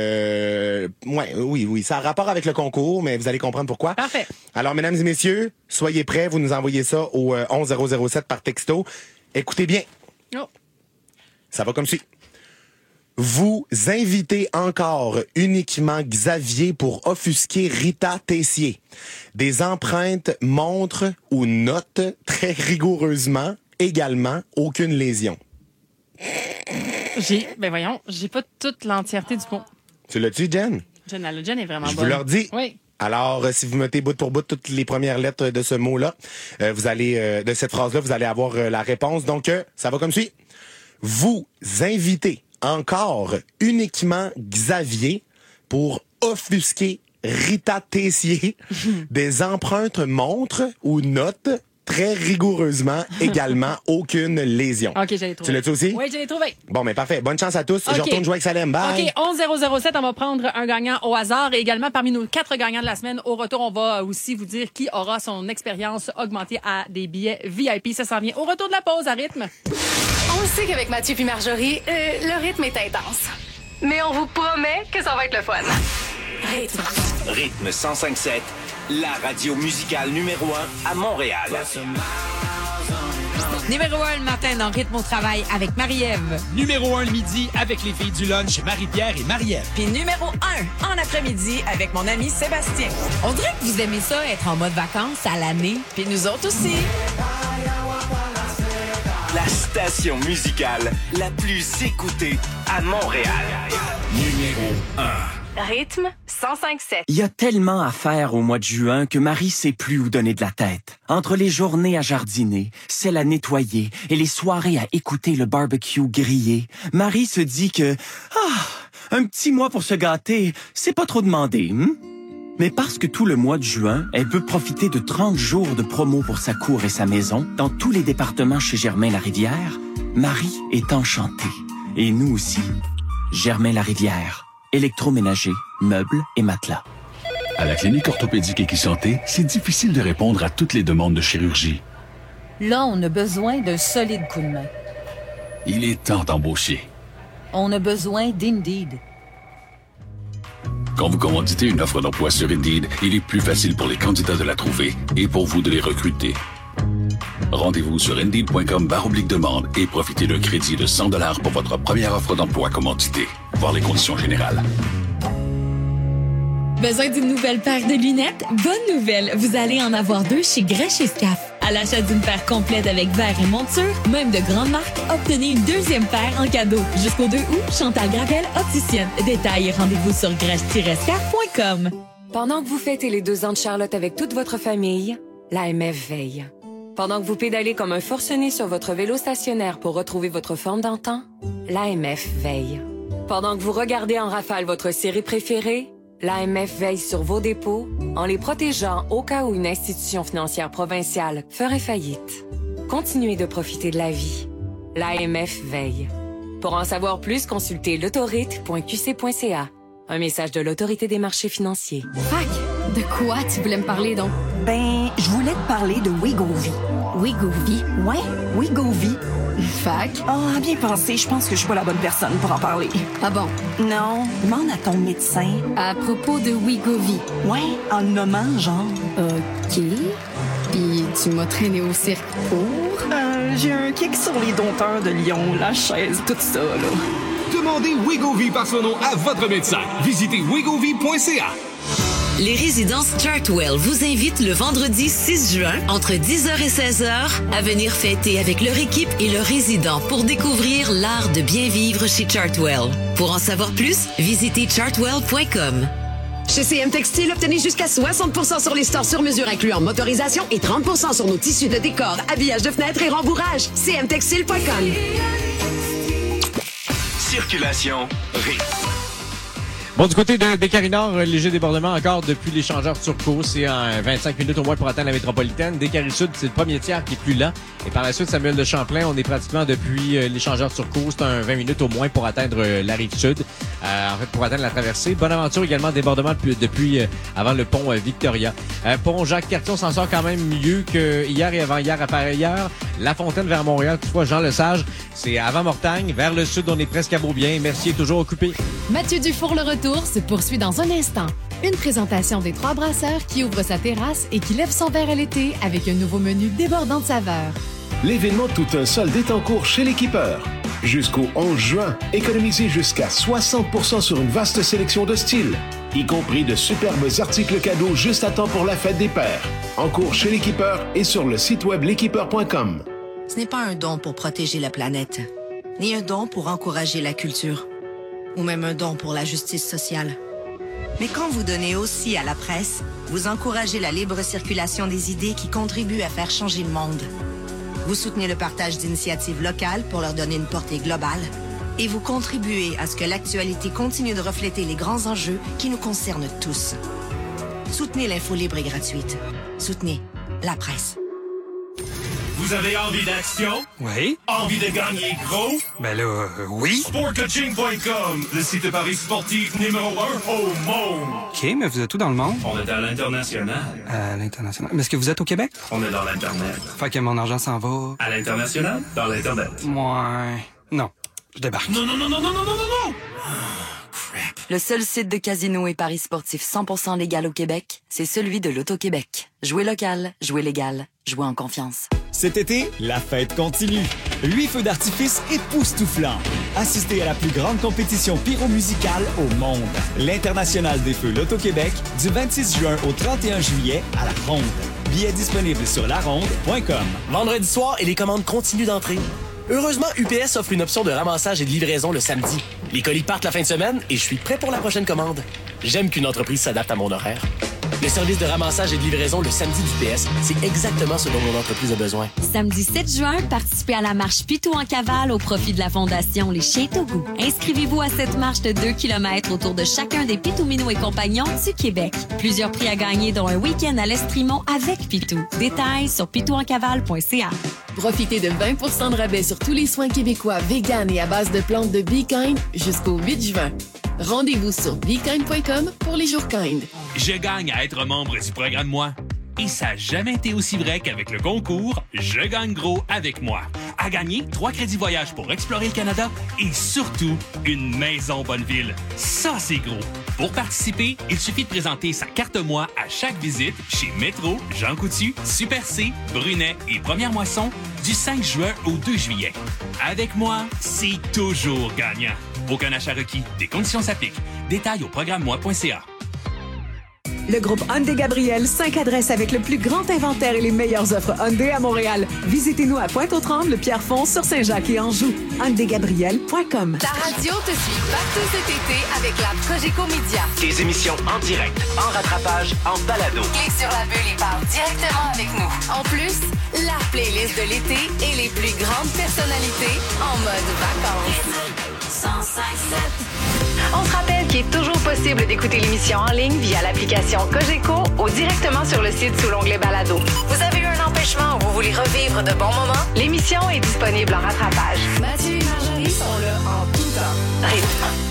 Euh... Ouais, oui, oui, ça a rapport avec le concours, mais vous allez comprendre pourquoi. Parfait. Alors, mesdames et messieurs, soyez prêts. Vous nous envoyez ça au euh, onze zéro zéro sept par texto. Écoutez bien. Oh. Ça va comme suit. Vous invitez encore uniquement Xavier pour offusquer Rita Tessier. Des empreintes montrent ou notent très rigoureusement également aucune lésion. J'ai... Ben voyons, j'ai pas toute l'entièreté du mot. Tu l'as-tu, Jen? Jen, la Jen est vraiment Je bonne. vous leur dis. Oui. Alors, euh, si vous mettez bout pour bout toutes les premières lettres de ce mot-là, euh, vous allez euh, de cette phrase-là, vous allez avoir euh, la réponse. Donc, euh, ça va comme suit. Vous invitez encore uniquement Xavier pour offusquer Rita Tessier. Des empreintes montrent ou notent très rigoureusement également aucune lésion. OK, j'allais trouver. Tu l'as-tu aussi? Oui, je l'ai trouvé. Bon, mais parfait. Bonne chance à tous. OK. Je retourne jouer avec Salem. Bye. OK, onze zéro zéro sept, on va prendre un gagnant au hasard. Et également, parmi nos quatre gagnants de la semaine, au retour, on va aussi vous dire qui aura son expérience augmentée à des billets V I P. Ça s'en vient au retour de la pause à rythme. On le sait qu'avec Mathieu puis Marjorie, euh, le rythme est intense. Mais on vous promet que ça va être le fun. Rythme. Rythme cent cinq sept, la radio musicale numéro un à Montréal. Numéro un le matin dans Rythme au travail avec Marie-Ève. Numéro un le midi avec les filles du lunch, Marie-Pierre et Marie-Ève. Puis numéro un en après-midi avec mon ami Sébastien. On dirait que vous aimez ça, être en mode vacances à l'année. Puis nous autres aussi. La station musicale la plus écoutée à Montréal. Numéro un. Rythme cent cinq sept. Il y a tellement à faire au mois de juin que Marie sait plus où donner de la tête. Entre les journées à jardiner, celles à nettoyer et les soirées à écouter le barbecue grillé, Marie se dit que ah, un petit mois pour se gâter, c'est pas trop demandé, hein? Mais parce que tout le mois de juin, elle peut profiter de trente jours de promo pour sa cour et sa maison dans tous les départements chez Germain-Larivière, Marie est enchantée. Et nous aussi. Germain-Larivière. Électroménager, meubles et matelas. À la clinique orthopédique Équisanté, c'est difficile de répondre à toutes les demandes de chirurgie. Là, on a besoin d'un solide coup de main. Il est temps d'embaucher. On a besoin d'Indeed. Quand vous commanditez une offre d'emploi sur Indeed, il est plus facile pour les candidats de la trouver et pour vous de les recruter. Rendez-vous sur Indeed.com barre oblique demande et profitez d'un crédit de cent dollars pour votre première offre d'emploi commanditée. Voir les conditions générales. Besoin d'une nouvelle paire de lunettes? Bonne nouvelle! Vous allez en avoir deux chez Grèche et Scaf. À l'achat d'une paire complète avec verre et monture, même de grandes marques, obtenez une deuxième paire en cadeau. Jusqu'au deux août, Chantal Gravel, opticienne. Détails et rendez-vous sur grèche tiret scaf point com. Pendant que vous fêtez les deux ans de Charlotte avec toute votre famille, l'A M F veille. Pendant que vous pédalez comme un forcené sur votre vélo stationnaire pour retrouver votre forme d'antan, l'A M F veille. Pendant que vous regardez en rafale votre série préférée, l'A M F veille sur vos dépôts en les protégeant au cas où une institution financière provinciale ferait faillite. Continuez de profiter de la vie. L'A M F veille. Pour en savoir plus, consultez l'autorite point q c point c a. Un message de l'Autorité des marchés financiers. Fac, de quoi tu voulais me parler donc? Ben, je voulais te parler de Wegovy. Wegovy? Ouais, Wegovy. Fac? Ah, oh, bien pensé, je pense que je suis pas la bonne personne pour en parler. Ah bon? Non, demande à ton médecin. À propos de Wegovy? Ouais, en le nommant, genre. OK. Puis tu m'as traîné au cirque pour? Euh, j'ai un kick sur les dompteurs de lion, la chaise, tout ça, là. Demandez Wegovy par son nom à votre médecin. Visitez wegovy point c a. Les résidences Chartwell vous invitent le vendredi six juin, entre dix heures et seize heures, à venir fêter avec leur équipe et leurs résidents pour découvrir l'art de bien vivre chez Chartwell. Pour en savoir plus, visitez chartwell point com. Chez C M Textile, obtenez jusqu'à soixante pour cent sur les stores sur mesure incluant motorisation et trente pour cent sur nos tissus de décor, habillage de fenêtres et rembourrage. c m textile point com. Circulation rythme. Bon, du côté de Descaries-Nord, léger débordement encore depuis l'échangeur Turcot. C'est en vingt-cinq minutes au moins pour atteindre la métropolitaine. Descaries-Sud, c'est le premier tiers qui est plus lent. Et par la suite, Samuel de Champlain, on est pratiquement depuis l'échangeur Turcot. C'est un vingt minutes au moins pour atteindre la rive sud. Euh, en fait, pour atteindre la traversée. Bonaventure également, débordement depuis, depuis euh, avant le pont euh, Victoria. Euh, pont Jacques-Cartier, on s'en sort quand même mieux que hier et avant-hier à pareille heure. La Fontaine vers Montréal, toutefois, Jean Lesage, c'est avant Mortagne. Vers le sud, on est presque à Beaubien. Mercier est toujours occupé. Mathieu Dufour, le retour se poursuit dans un instant. Une présentation des Trois Brasseurs qui ouvre sa terrasse et qui lève son verre à l'été avec un nouveau menu débordant de saveurs. L'événement Tout un solde est en cours chez l'Équipeur. Jusqu'au onze juin, économisez jusqu'à soixante pour cent sur une vaste sélection de styles, y compris de superbes articles cadeaux juste à temps pour la fête des pères. En cours chez l'Équipeur et sur le site web l'équipeur point com. Ce n'est pas un don pour protéger la planète, ni un don pour encourager la culture, ou même un don pour la justice sociale. Mais quand vous donnez aussi à la presse, vous encouragez la libre circulation des idées qui contribuent à faire changer le monde. Vous soutenez le partage d'initiatives locales pour leur donner une portée globale. Et vous contribuez à ce que l'actualité continue de refléter les grands enjeux qui nous concernent tous. Soutenez l'info libre et gratuite. Soutenez la presse. Vous avez envie d'action? Oui. Envie de gagner gros? Ben là, euh, oui. sport coaching point com, le site de paris sportif numéro un au monde. OK, mais vous êtes où dans le monde? On est à l'international. À l'international. Mais est-ce que vous êtes au Québec? On est dans l'Internet. Fait que mon argent s'en va. À l'international? Dans l'Internet. Ouais. Non. Je débarque. Non, non, non, non, non, non, non, non, non! Le seul site de casino et paris sportifs cent pour cent légal au Québec, c'est celui de l'Auto-Québec. Jouez local, jouez légal, jouez en confiance. Cet été, la fête continue. Huit feux d'artifice époustouflants. Assistez à la plus grande compétition pyro-musicale au monde. L'International des feux L'Auto-Québec, du vingt-six juin au trente et un juillet à La Ronde. Billets disponibles sur la ronde point com. Vendredi soir et les commandes continuent d'entrer. Heureusement, U P S offre une option de ramassage et de livraison le samedi. Les colis partent la fin de semaine et je suis prêt pour la prochaine commande. J'aime qu'une entreprise s'adapte à mon horaire. Le service de ramassage et de livraison le samedi du P S, c'est exactement ce dont mon entreprise a besoin. Samedi sept juin, participez à la marche Pitou en cavale au profit de la Fondation Les Chiens Togo. Inscrivez-vous à cette marche de deux kilomètres autour de chacun des Pitouminos et compagnons du Québec. Plusieurs prix à gagner, dont un week-end à l'Estrimont avec Pitou. Détails sur pitou en cavale point c a. Profitez de vingt pour cent de rabais sur tous les soins québécois véganes et à base de plantes de Be Kind jusqu'au huit juin. Rendez-vous sur be kind point com pour les jours Kind. Je gagne à être membre du programme Moi. Et ça n'a jamais été aussi vrai qu'avec le concours Je gagne gros avec moi. À gagner, trois crédits voyage pour explorer le Canada et surtout, une maison Bonneville. Ça, c'est gros. Pour participer, il suffit de présenter sa carte Moi à chaque visite chez Métro, Jean Coutu, Super C, Brunet et Première Moisson du cinq juin au deux juillet. Avec moi, c'est toujours gagnant. Aucun achat requis. Des conditions s'appliquent. Détails au programme moi point c a. Le groupe Hyundai Gabriel, cinq adresses avec le plus grand inventaire et les meilleures offres Hyundai à Montréal. Visitez-nous à Pointe-aux-Trembles, Pierrefonds, sur Saint-Jacques et Anjou. hyundai gabriel point com. La radio te suit partout cet été avec la Cogeco Média. Des émissions en direct, en rattrapage, en balado. Clique sur la bulle et parle directement avec nous. En plus, la playlist de l'été et les plus grandes personnalités en mode vacances. cent cinq sept. On se rappelle qu'il est toujours possible d'écouter l'émission en ligne via l'application Cogeco ou directement sur le site sous l'onglet Balado. Vous avez eu un empêchement ou vous voulez revivre de bons moments? L'émission est disponible en rattrapage. Mathieu et Marjorie sont là en tout temps. Rythme.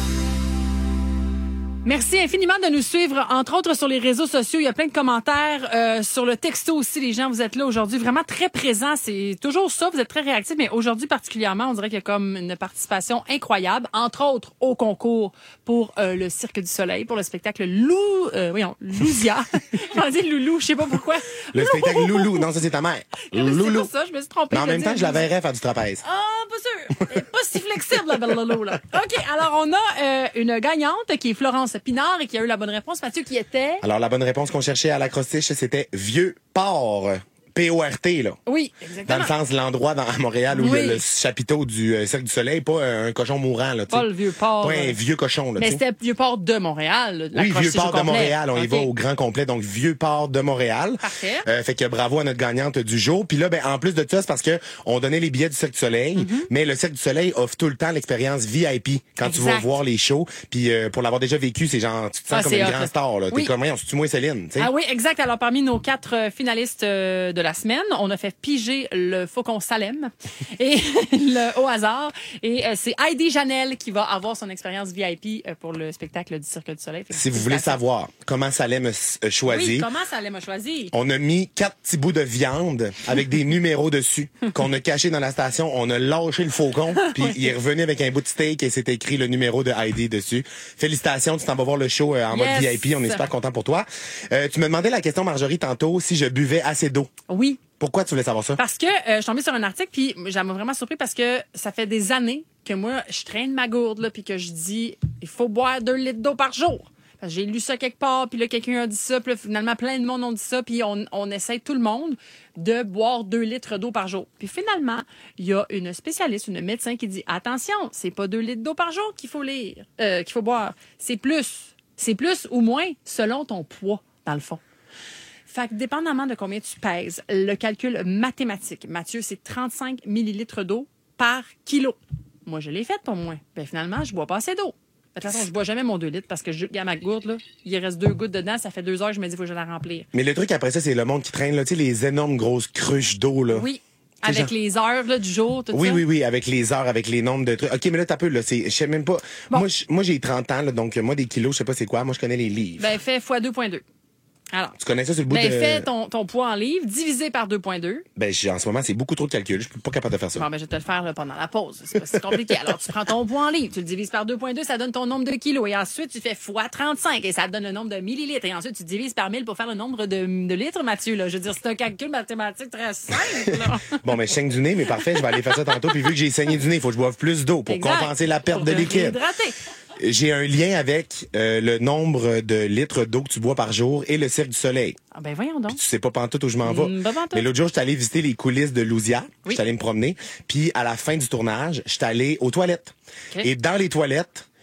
Merci infiniment de nous suivre, entre autres sur les réseaux sociaux. Il y a plein de commentaires euh, sur le texto aussi. Les gens, vous êtes là aujourd'hui, vraiment très présents. C'est toujours ça, vous êtes très réactifs, mais aujourd'hui particulièrement, on dirait qu'il y a comme une participation incroyable, entre autres au concours pour euh, le Cirque du Soleil, pour le spectacle Lou... Euh, voyons, Louzia. J'en dis Loulou, je sais pas pourquoi. Le spectacle Loulou. Non, ça c'est ta mère. Loulou. C'est pour ça, je me suis trompée. Mais en même temps, je la verrais faire du trapèze. Ah, pas sûr. Elle est pas si flexible, la belle Loulou, là. OK, alors on a euh, une gagnante qui est Florence Pinard et qui a eu la bonne réponse. Mathieu, qui était? Alors, la bonne réponse qu'on cherchait à l'acrostiche, c'était Vieux Port. P O R T, là. Oui, exactement. Dans le sens de l'endroit dans, à Montréal où oui. il y a le chapiteau du euh, Cirque du Soleil, pas un cochon mourant, là, tu sais. Pas le vieux port. Pas un vieux cochon, là, mais c'était Vieux Port de Montréal. Oui, Vieux Port de Montréal. On okay. y va au grand complet. Donc, Vieux Port de Montréal. Parfait. Euh, fait que bravo à notre gagnante du jour. Puis là, ben, en plus de ça, c'est parce que on donnait les billets du Cirque du Soleil, mm-hmm. mais le Cirque du Soleil offre tout le temps l'expérience V I P quand exact. Tu vas voir les shows. Puis euh, pour l'avoir déjà vécu, c'est genre, tu te sens ah, comme une grande star, là. Oui. T'es comme, on se moi Céline, tu sais. Ah oui, exact. Alors, parmi nos quatre finalistes de la semaine, on a fait piger le faucon Salem et le, au hasard. Et euh, c'est Heidi Janelle qui va avoir son expérience V I P euh, pour le spectacle du Cirque du Soleil. Si vous voulez savoir comment Salem a choisi. Oui, comment Salem a choisi. On a mis quatre petits bouts de viande avec des numéros dessus qu'on a cachés dans la station. On a lâché le faucon, puis oui. il est revenu avec un bout de steak et c'est écrit le numéro de Heidi dessus. Félicitations, tu t'en vas voir le show euh, en yes. mode V I P. On est super content pour toi. Euh, tu me demandais la question, Marjorie, tantôt, si je buvais assez d'eau. Oui. Pourquoi tu voulais savoir ça? Parce que euh, je suis tombée sur un article, puis ça m'a vraiment surpris parce que ça fait des années que moi, je traîne ma gourde, là, puis que je dis, il faut boire deux litres d'eau par jour. Parce que j'ai lu ça quelque part, puis là, quelqu'un a dit ça, puis là, finalement, plein de monde ont dit ça, puis on, on essaie tout le monde de boire deux litres d'eau par jour. Puis finalement, il y a une spécialiste, une médecin qui dit, attention, c'est pas deux litres d'eau par jour qu'il faut lire, euh, qu'il faut boire. C'est plus. C'est plus ou moins selon ton poids, dans le fond. Fait que dépendamment de combien tu pèses, le calcul mathématique, Mathieu, c'est trente-cinq millilitres d'eau par kilo. Moi, je l'ai fait pour moi. Ben finalement, je bois pas assez d'eau. De toute façon, je bois jamais mon deux litres parce que je gagne ma gourde, là, il reste deux gouttes dedans, ça fait deux heures, je me dis, il faut que je la remplir. Mais le truc après ça, c'est le monde qui traîne, là, tu sais, les énormes grosses cruches d'eau, là. Oui. Avec genre... les heures là, du jour, tout oui, ça. Oui, oui, oui, avec les heures, avec les nombres de trucs. OK, mais là, t'as peu, là, c'est, je sais même pas. Bon. Moi, moi, j'ai trente ans, là, donc moi, des kilos, je sais pas c'est quoi. Moi, je connais les livres. Ben, fais fois deux virgule deux. Alors, tu connais ça sur le bout ben, de... fais ton, ton poids en livres, divisé par deux virgule deux. Ben, en ce moment, c'est beaucoup trop de calcul. Je suis pas capable de faire ça. Bon, ben, je vais te le faire là, pendant la pause. C'est pas si compliqué. Alors, tu prends ton poids en livres, tu le divises par deux virgule deux, ça donne ton nombre de kilos. Et ensuite, tu fais fois trente-cinq et ça te donne le nombre de millilitres. Et ensuite, tu divises par mille pour faire le nombre de, de litres, Mathieu. Là. Je veux dire, c'est un calcul mathématique très simple. Là. Bon, ben, je saigne du nez, mais parfait. Je vais aller faire ça tantôt. Puis vu que j'ai saigné du nez, il faut que je boive plus d'eau pour exact. Compenser la perte pour de liquide. Hydrater. J'ai un lien avec euh, le nombre de litres d'eau que tu bois par jour et le Cirque du Soleil. Ah ben voyons donc. Puis tu sais pas pantoute où je m'en vais. Mmh, mais l'autre jour, j'étais allé visiter les coulisses de Louzia. Oui. J'étais allé me promener. Puis à la fin du tournage, j'étais allé aux toilettes. Okay. Et dans les toilettes,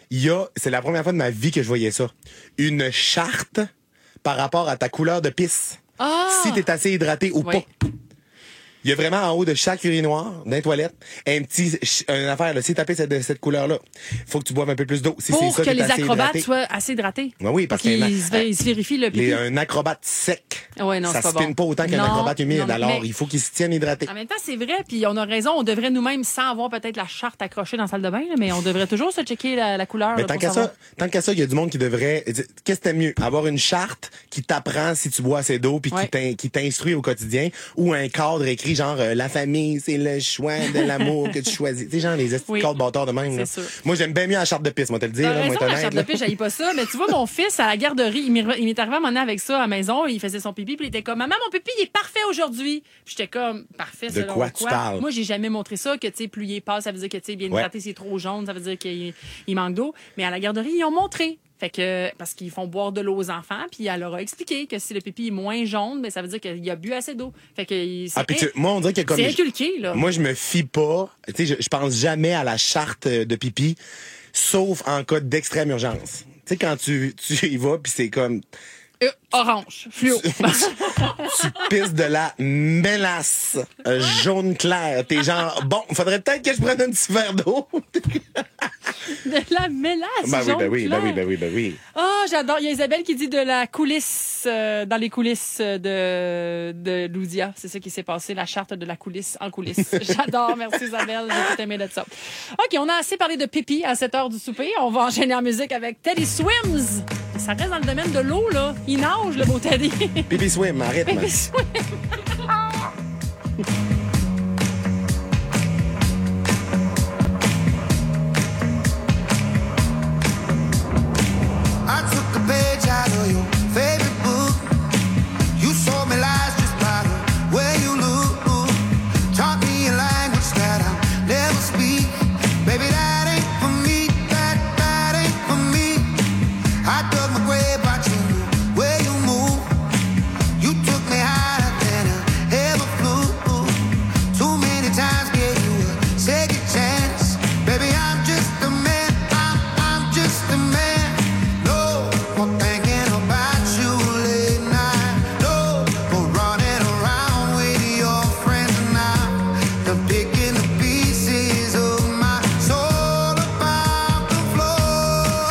il y a, c'est la première fois de ma vie que je voyais ça, une charte par rapport à ta couleur de pisse. Ah! Si t'es assez hydraté ou oui. pas. Il y a vraiment en haut de chaque urinoir, dans les toilettes, un petit, une affaire, là. Si t'as pisse de cette couleur-là, faut que tu boives un peu plus d'eau. Si Pour c'est ça, que t'es les assez acrobates hydraté. soient assez hydratés. Oui, oui, parce qu'ils qu'un se, ils se vérifient le pipi. les, un acrobate sec, Ouais, non, ça c'est se pas spinne bon. pas autant qu'un Non, acrobate humide. non, Alors, mais- il faut qu'il se tienne hydraté. En même temps, c'est vrai, puis on a raison. On devrait nous-mêmes, sans avoir peut-être la charte accrochée dans la salle de bain, là, mais on devrait toujours se checker la, la couleur. Mais là, tant pour qu'à savoir. ça, tant qu'à ça, il y a du monde qui devrait. Qu'est-ce que t'aimes mieux? Avoir une charte qui t'apprend si tu bois assez d'eau puis Ouais. qui t'in- qui t'instruit au quotidien, ou un cadre écrit genre euh, la famille, c'est le choix de l'amour que tu choisis. Tu sais, genre les estis Oui. de cadres bâtards de même. là. C'est sûr. Moi, j'aime bien mieux la charte de piste, moi, te le dire. T'as Là, moi, raison, être la honnête, charte de là. pisse, j'haïs pas ça. Mais tu vois, mon fils, à la garderie, il m'est il m'est arrivé à un moment donné avec ça à la maison. Il faisait son pipi, puis il était comme, maman, mon pipi, il est parfait aujourd'hui. Puis j'étais comme, parfait, De selon quoi tu parles? Moi, j'ai jamais montré ça, que, tu sais, plus il est pas, ça veut dire que, tu sais, bien Ouais. hydraté, c'est trop jaune, ça veut dire qu'il il manque d'eau. Mais à la garderie, ils ont montré. Fait que, parce qu'ils font boire de l'eau aux enfants, puis elle leur a expliqué que si le pipi est moins jaune, ben, ça veut dire qu'il a bu assez d'eau. Fait que, il- c'est Ah, puis tu- moi, on dirait que comme. c'est je- inculqué, là. Moi, je me fie pas. Tu sais, je, je pense jamais à la charte de pipi, sauf en cas d'extrême urgence. Tu sais, quand tu, tu y vas, puis c'est comme. Euh, orange, fluo. Tu pisses de la mélasse euh, jaune clair. T'es genre, bon, faudrait peut-être que je prenne un petit verre d'eau. De la mélasse, Ben oui, jaune ben oui, ben clair. oui, ben oui, ben oui. Ah, j'adore. Il y a Isabelle qui dit de la coulisse, euh, dans les coulisses de, de Loudia. C'est ça qui s'est passé, la charte de la coulisse en coulisses. J'adore. Merci Isabelle. J'ai tout aimé de ça. OK, on a assez parlé de pipi à cette heure du souper. On va enchaîner en musique avec Teddy Swims. Ça reste dans le domaine de l'eau, là. Il nage, le beau Teddy. Pipi swim, arrête. Pipi Swim. I took a page out of your favorite book. You sold me lies just by the way you look. Taught me a language that I'll never speak. Baby, that ain't for me. That, that ain't for me. I dug my grave watching the way you move. You took me higher than I ever flew. Too many times gave you a second chance. Baby, I'm just a man. I'm, I'm just a man. No more thinking about you late night. No more running around with your friends now. They're picking the pieces of my soul about the floor.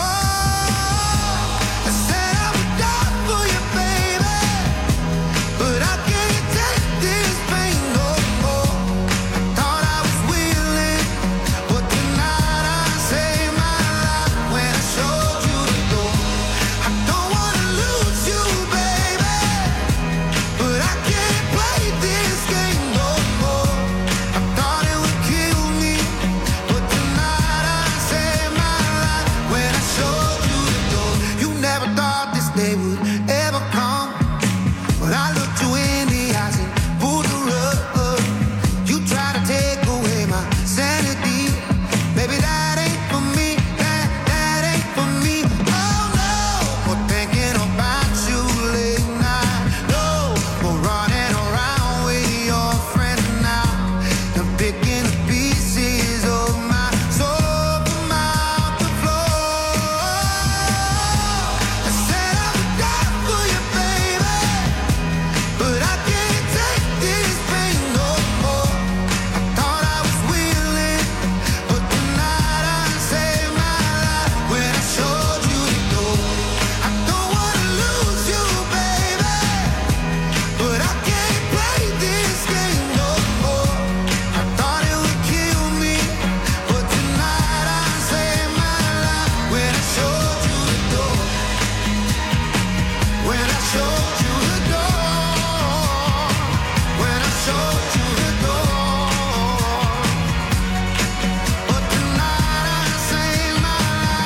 I said I would die for you, baby, but I can't take this pain no more. I thought I was willing, but tonight I saved my life when I showed you the door. I don't wanna lose you, baby, but I can't play this game no more. I thought it would kill me, but tonight I saved my life when I showed you the door. You never thought this day would ever come, but I looked you in the eyes and pulled the rug. You try to take away my sanity, baby, that ain't for me. That, that ain't for me. Oh no, more thinking about you late night. No more running around with your friends now. They're picking the pieces of my soul from out the floor. I said I would die for you, baby, but I can't take this pain no more. I thought I was willing, but tonight I saved my life when I showed you the door. I don't wanna lose you, baby, but I can't play this game no more. I thought it would kill me, but tonight I saved my life when I showed you the door. When I showed you the door. When I showed you the door. But tonight I saved my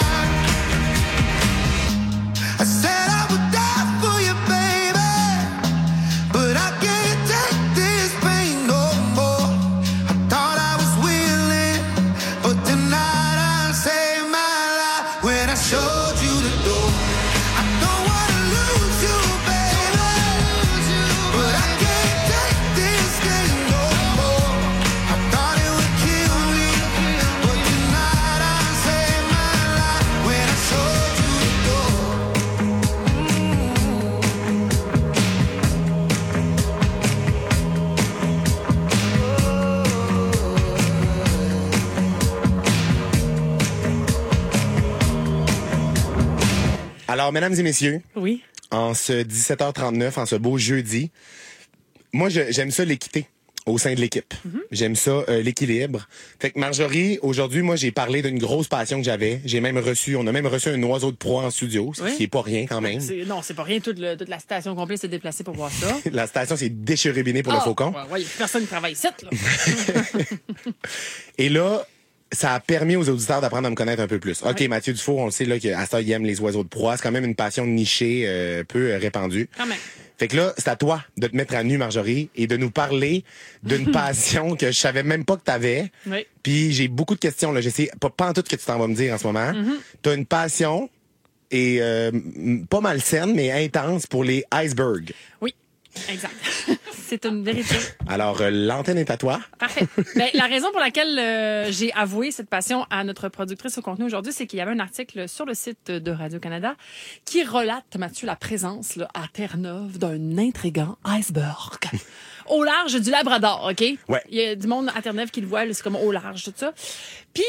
life. I said I would die for you, baby, but I can't take this pain no more. I thought I was willing, but tonight I saved my life when I showed you the door. I don't wanna lose you, baby, but I can't take this game no more. I thought it would kill me, but tonight I saved my life Alors, mesdames et messieurs, oui. en ce dix-sept heures trente-neuf, en ce beau jeudi, moi, je, j'aime ça l'équité au sein de l'équipe. Mm-hmm. J'aime ça, euh, l'équilibre. Fait que Marjorie, aujourd'hui, moi, j'ai parlé d'une grosse passion que j'avais. J'ai même reçu, on a même reçu un oiseau de proie en studio, ce oui. qui est pas rien quand même. C'est, non, c'est pas rien. Toute, le, toute la station complète s'est déplacée pour voir ça. La station s'est déchirébinée pour oh, le faucon. Ouais, ouais, personne ne travaille ici, là. Et là, ça a permis aux auditeurs d'apprendre à me connaître un peu plus. OK, ouais. Mathieu Dufour, on le sait, là, qu'à ça, il aime les oiseaux de proie. C'est quand même une passion nichée, euh, peu répandue. Quand même. Fait que là, c'est à toi de te mettre à nu, Marjorie, et de nous parler d'une passion que je savais même pas que t'avais. Oui. Puis j'ai beaucoup de questions, là. Je sais pas, pas en tout que tu t'en vas me dire en ce moment. Mm-hmm. T'as une passion, et euh, pas malsaine, mais intense pour les icebergs. Oui. Exact. C'est une vérité. Alors, euh, l'antenne est à toi. Parfait. Ben, la raison pour laquelle euh, j'ai avoué cette passion à notre productrice au contenu aujourd'hui, c'est qu'il y avait un article sur le site de Radio-Canada qui relate, Mathieu, la présence là, à Terre-Neuve d'un intrigant iceberg au large du Labrador, OK? Ouais. Il y a du monde à Terre-Neuve qui le voit, là, c'est comme au large, tout ça. Puis,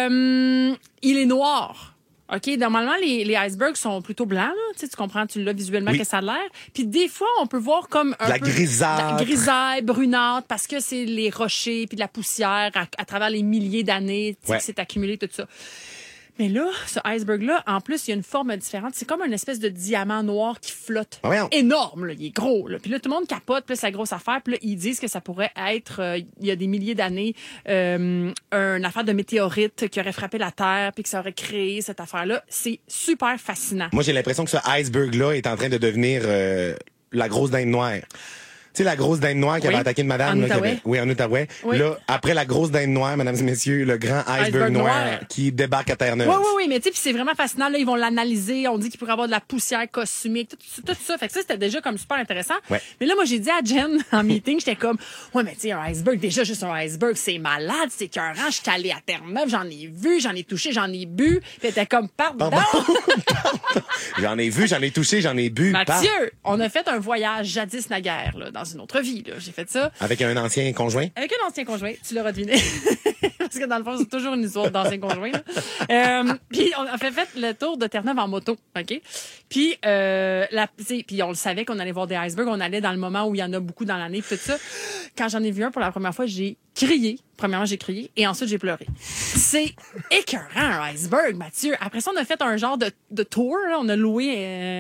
euh, il est noir. OK, normalement, les, les icebergs sont plutôt blancs, là. Tu sais, tu comprends, tu l'as visuellement oui. que ça a l'air. Puis des fois, on peut voir comme un la peu... Grisaille. La grisaille, brunâtre, parce que c'est les rochers puis de la poussière à, à travers les milliers d'années, tu sais, ouais. que c'est accumulé, tout ça. Mais là, ce iceberg-là, en plus, il y a une forme différente. C'est comme une espèce de diamant noir qui flotte. Ah, énorme, là. Il est gros, là. Puis là, tout le monde capote, puis là, c'est la grosse affaire. Puis là, ils disent que ça pourrait être, euh, il y a des milliers d'années, euh, une affaire de météorite qui aurait frappé la Terre, puis que ça aurait créé cette affaire-là. C'est super fascinant. Moi, j'ai l'impression que ce iceberg-là est en train de devenir euh, la grosse dinde noire. Tu sais, la grosse dinde noire qui oui. avait attaqué une madame. En là, Outaouais. Qui avait... Oui, en Outaouais. Oui. Là, après la grosse dinde noire, mesdames et messieurs, le grand iceberg, iceberg noir, noir qui débarque à Terre-Neuve. Oui, oui, oui, mais tu sais, puis c'est vraiment fascinant. Là, ils vont l'analyser. On dit qu'il pourrait avoir de la poussière cosmique, tout, tout ça. Fait que ça, c'était déjà comme super intéressant. Ouais. Mais là, moi, j'ai dit à Jen en meeting, j'étais comme, ouais, mais tu sais, un iceberg, déjà, juste un iceberg, c'est malade, c'est écœurant. J'étais allée à Terre-Neuve, j'en ai vu, j'en ai touché, j'en ai bu. Puis elle était comme, pardon. Pardon. Pardon. J'en ai vu, j'en ai touché, j'en ai bu. Mathieu, on a fait un voyage jadis naguère, là, dans une autre vie, là. J'ai fait ça. Avec un ancien conjoint? Avec un ancien conjoint, tu l'auras deviné. Parce que dans le fond, c'est toujours une histoire d'ancien conjoint. Euh, puis on a fait, fait le tour de Terre-Neuve en moto, OK? Puis, euh, la, puis on le savait qu'on allait voir des icebergs. On allait dans le moment où il y en a beaucoup dans l'année, puis tout ça. Quand j'en ai vu un pour la première fois, j'ai crié. Premièrement, j'ai crié et ensuite, j'ai pleuré. C'est écœurant, un iceberg, Mathieu. Après ça, on a fait un genre de, de tour. Là. On a loué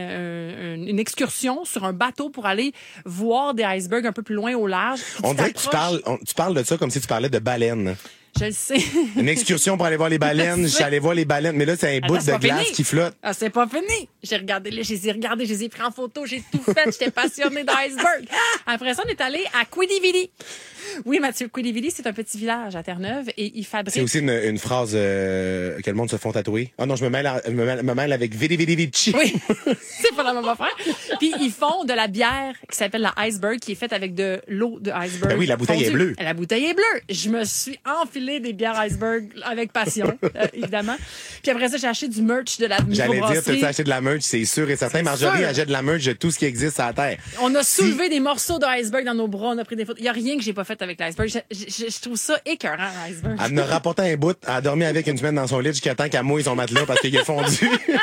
euh, une excursion sur un bateau pour aller voir des icebergs un peu plus loin au large. On dirait que tu parles, on, tu parles de ça comme si tu parlais de baleines. Je le sais. Une excursion pour aller voir les baleines. Je suis allée voir les baleines, mais là, c'est un bout de glace fini. Qui flotte. Ah, c'est pas fini. J'ai regardé, là, je les ai regardés, je les ai pris en photo, j'ai tout fait. J'étais passionnée d'iceberg. Après ça, on est allé à Quidi-Vidi. Oui, Mathieu, Quidi-Vidi, c'est un petit village à Terre-Neuve et il fabrique... C'est aussi une, une phrase euh, que le monde se font tatouer. Ah oh non, je me mêle, à, me mêle, me mêle avec Vidi Vidi Vici. Oui, c'est pas la même affaire. Puis ils font de la bière qui s'appelle la Iceberg, qui est faite avec de l'eau de iceberg. Ben oui, la bouteille fondue. est bleue. La bouteille est bleue. Je me suis enfilé des bières iceberg avec passion, euh, évidemment. Puis après ça, j'ai acheté du merch de la J'allais dire, tu as acheté de la merch, c'est sûr et certain. Marjorie achète de la merch de tout ce qui existe à la Terre. On a soulevé si... des morceaux d'iceberg dans nos bras, on a pris des photos. Il n'y a rien que j'ai pas fait avec l'iceberg. Je, je, je trouve ça écœurant, l'iceberg. Elle me rapportait un bout, elle a dormi avec une semaine dans son lit jusqu'à temps qu'elle mouille son matelas parce qu'il a fondu.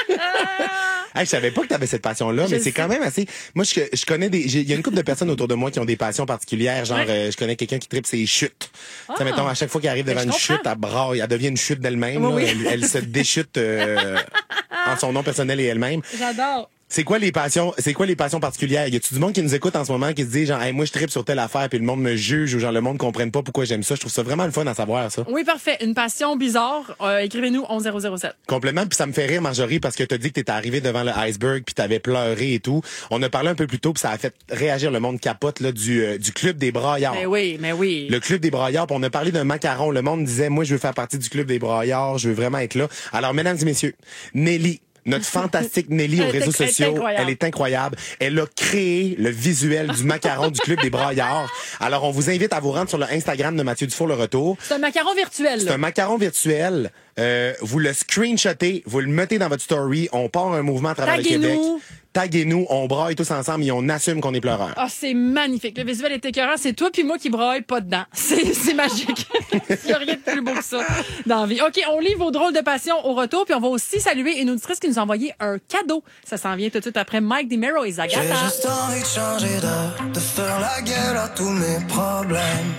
Hey, je savais pas que tu avais cette passion-là, je mais c'est sais. Quand même assez... Moi, je, je connais des... Il y a une couple de personnes autour de moi qui ont des passions particulières. Genre, ouais. euh, je connais quelqu'un qui tripe ses chutes. Ah. Tu sais, mettons, à chaque fois qu'elle arrive devant une chute, elle braille, elle devient une chute d'elle-même. Oui, oui. Elle, elle se déchute euh, en son nom personnel et elle-même. J'adore. C'est quoi les passions, c'est quoi les passions particulières? Y a-tu du monde qui nous écoute en ce moment qui se dit genre, hey, moi, je tripe sur telle affaire puis le monde me juge ou genre le monde comprenne pas pourquoi j'aime ça? Je trouve ça vraiment le fun à savoir, ça. Oui, parfait. Une passion bizarre. Euh, écrivez-nous onze zéro zéro sept. Complètement. Puis ça me fait rire, Marjorie, parce que t'as dit que t'étais arrivé devant le iceberg puis t'avais pleuré et tout. On a parlé un peu plus tôt puis ça a fait réagir le monde capote, là, du, euh, du club des braillards. Mais oui, mais oui. Le club des braillards. Puis on a parlé d'un macaron. Le monde disait, moi, je veux faire partie du club des braillards. Je veux vraiment être là. Alors, mesdames et messieurs, Nelly, notre fantastique Nelly aux réseaux sociaux, elle est incroyable. Elle a créé le visuel du macaron du Club des Braillards. Alors, on vous invite à vous rendre sur le Instagram de Mathieu Dufour Le Retour. C'est un macaron virtuel. C'est un macaron virtuel. Euh, vous le screenshotez, vous le mettez dans votre story. On part un mouvement à travers Taguez-nous. le Québec. taguez-nous, on braille tous ensemble et on assume qu'on est pleureurs. Ah, c'est magnifique. Le visuel est écœurant. C'est toi puis moi qui braille pas dedans. C'est, c'est magique. Il n'y a rien de plus beau que ça dans la vie. OK, on lit vos drôles de passion au retour, puis on va aussi saluer une auditrice qui nous a envoyé un cadeau. Ça s'en vient tout de suite après Mike DiMero et Zagata. J'ai juste envie de changer de, de faire la gueule à tous mes problèmes.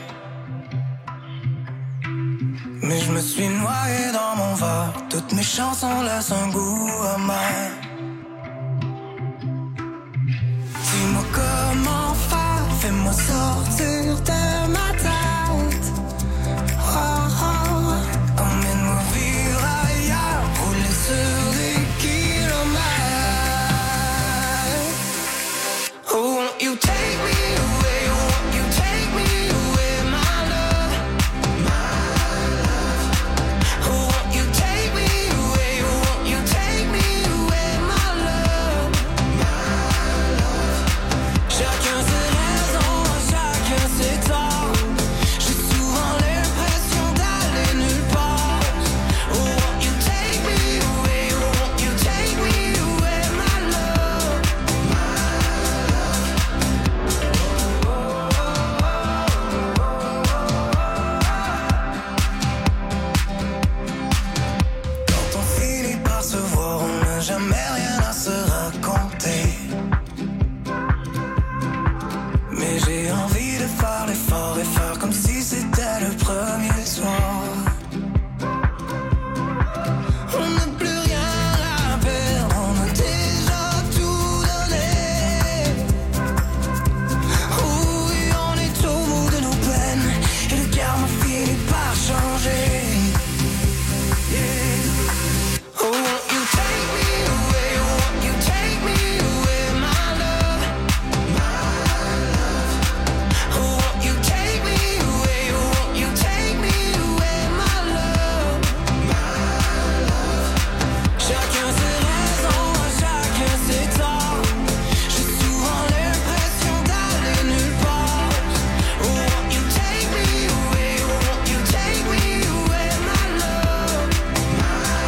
Mais je me suis noyé dans mon verre. Toutes mes chansons laissent un goût amer. Dis-moi comment faire, fais-moi sortir de ma tête. Oh, oh, emmène-moi vivre ailleurs, rouler sur des kilomètres. Oh, won't you take me away, oh, won't you take me away, my love, my love. Oh, won't you take me away, oh, won't you take me away, my love, my love. Chacun ses raisons, chacun ses torts. J'ai souvent l'impression d'aller nulle part. Oh, won't you take me away, oh, won't you take me away, my love, my Quand on finit par se voir, on n'a jamais rien à se raconter. Mais j'ai envie de faire l'effort et faire comme si c'était le premier soir. On n'a plus rien à perdre, on a déjà tout donné. Oui, on est au bout de nos peines et le karma finit par changer. Yeah. Oh, won't you take me away, oh, won't you take me away, my love, my love. Oh, won't you take me away, oh, won't you take me away, my love, my love. Chacun ses raisons, chacun ses torts. J'ai souvent l'impression d'aller nulle part. Oh, won't you take me away, oh, won't you take me away, my love, my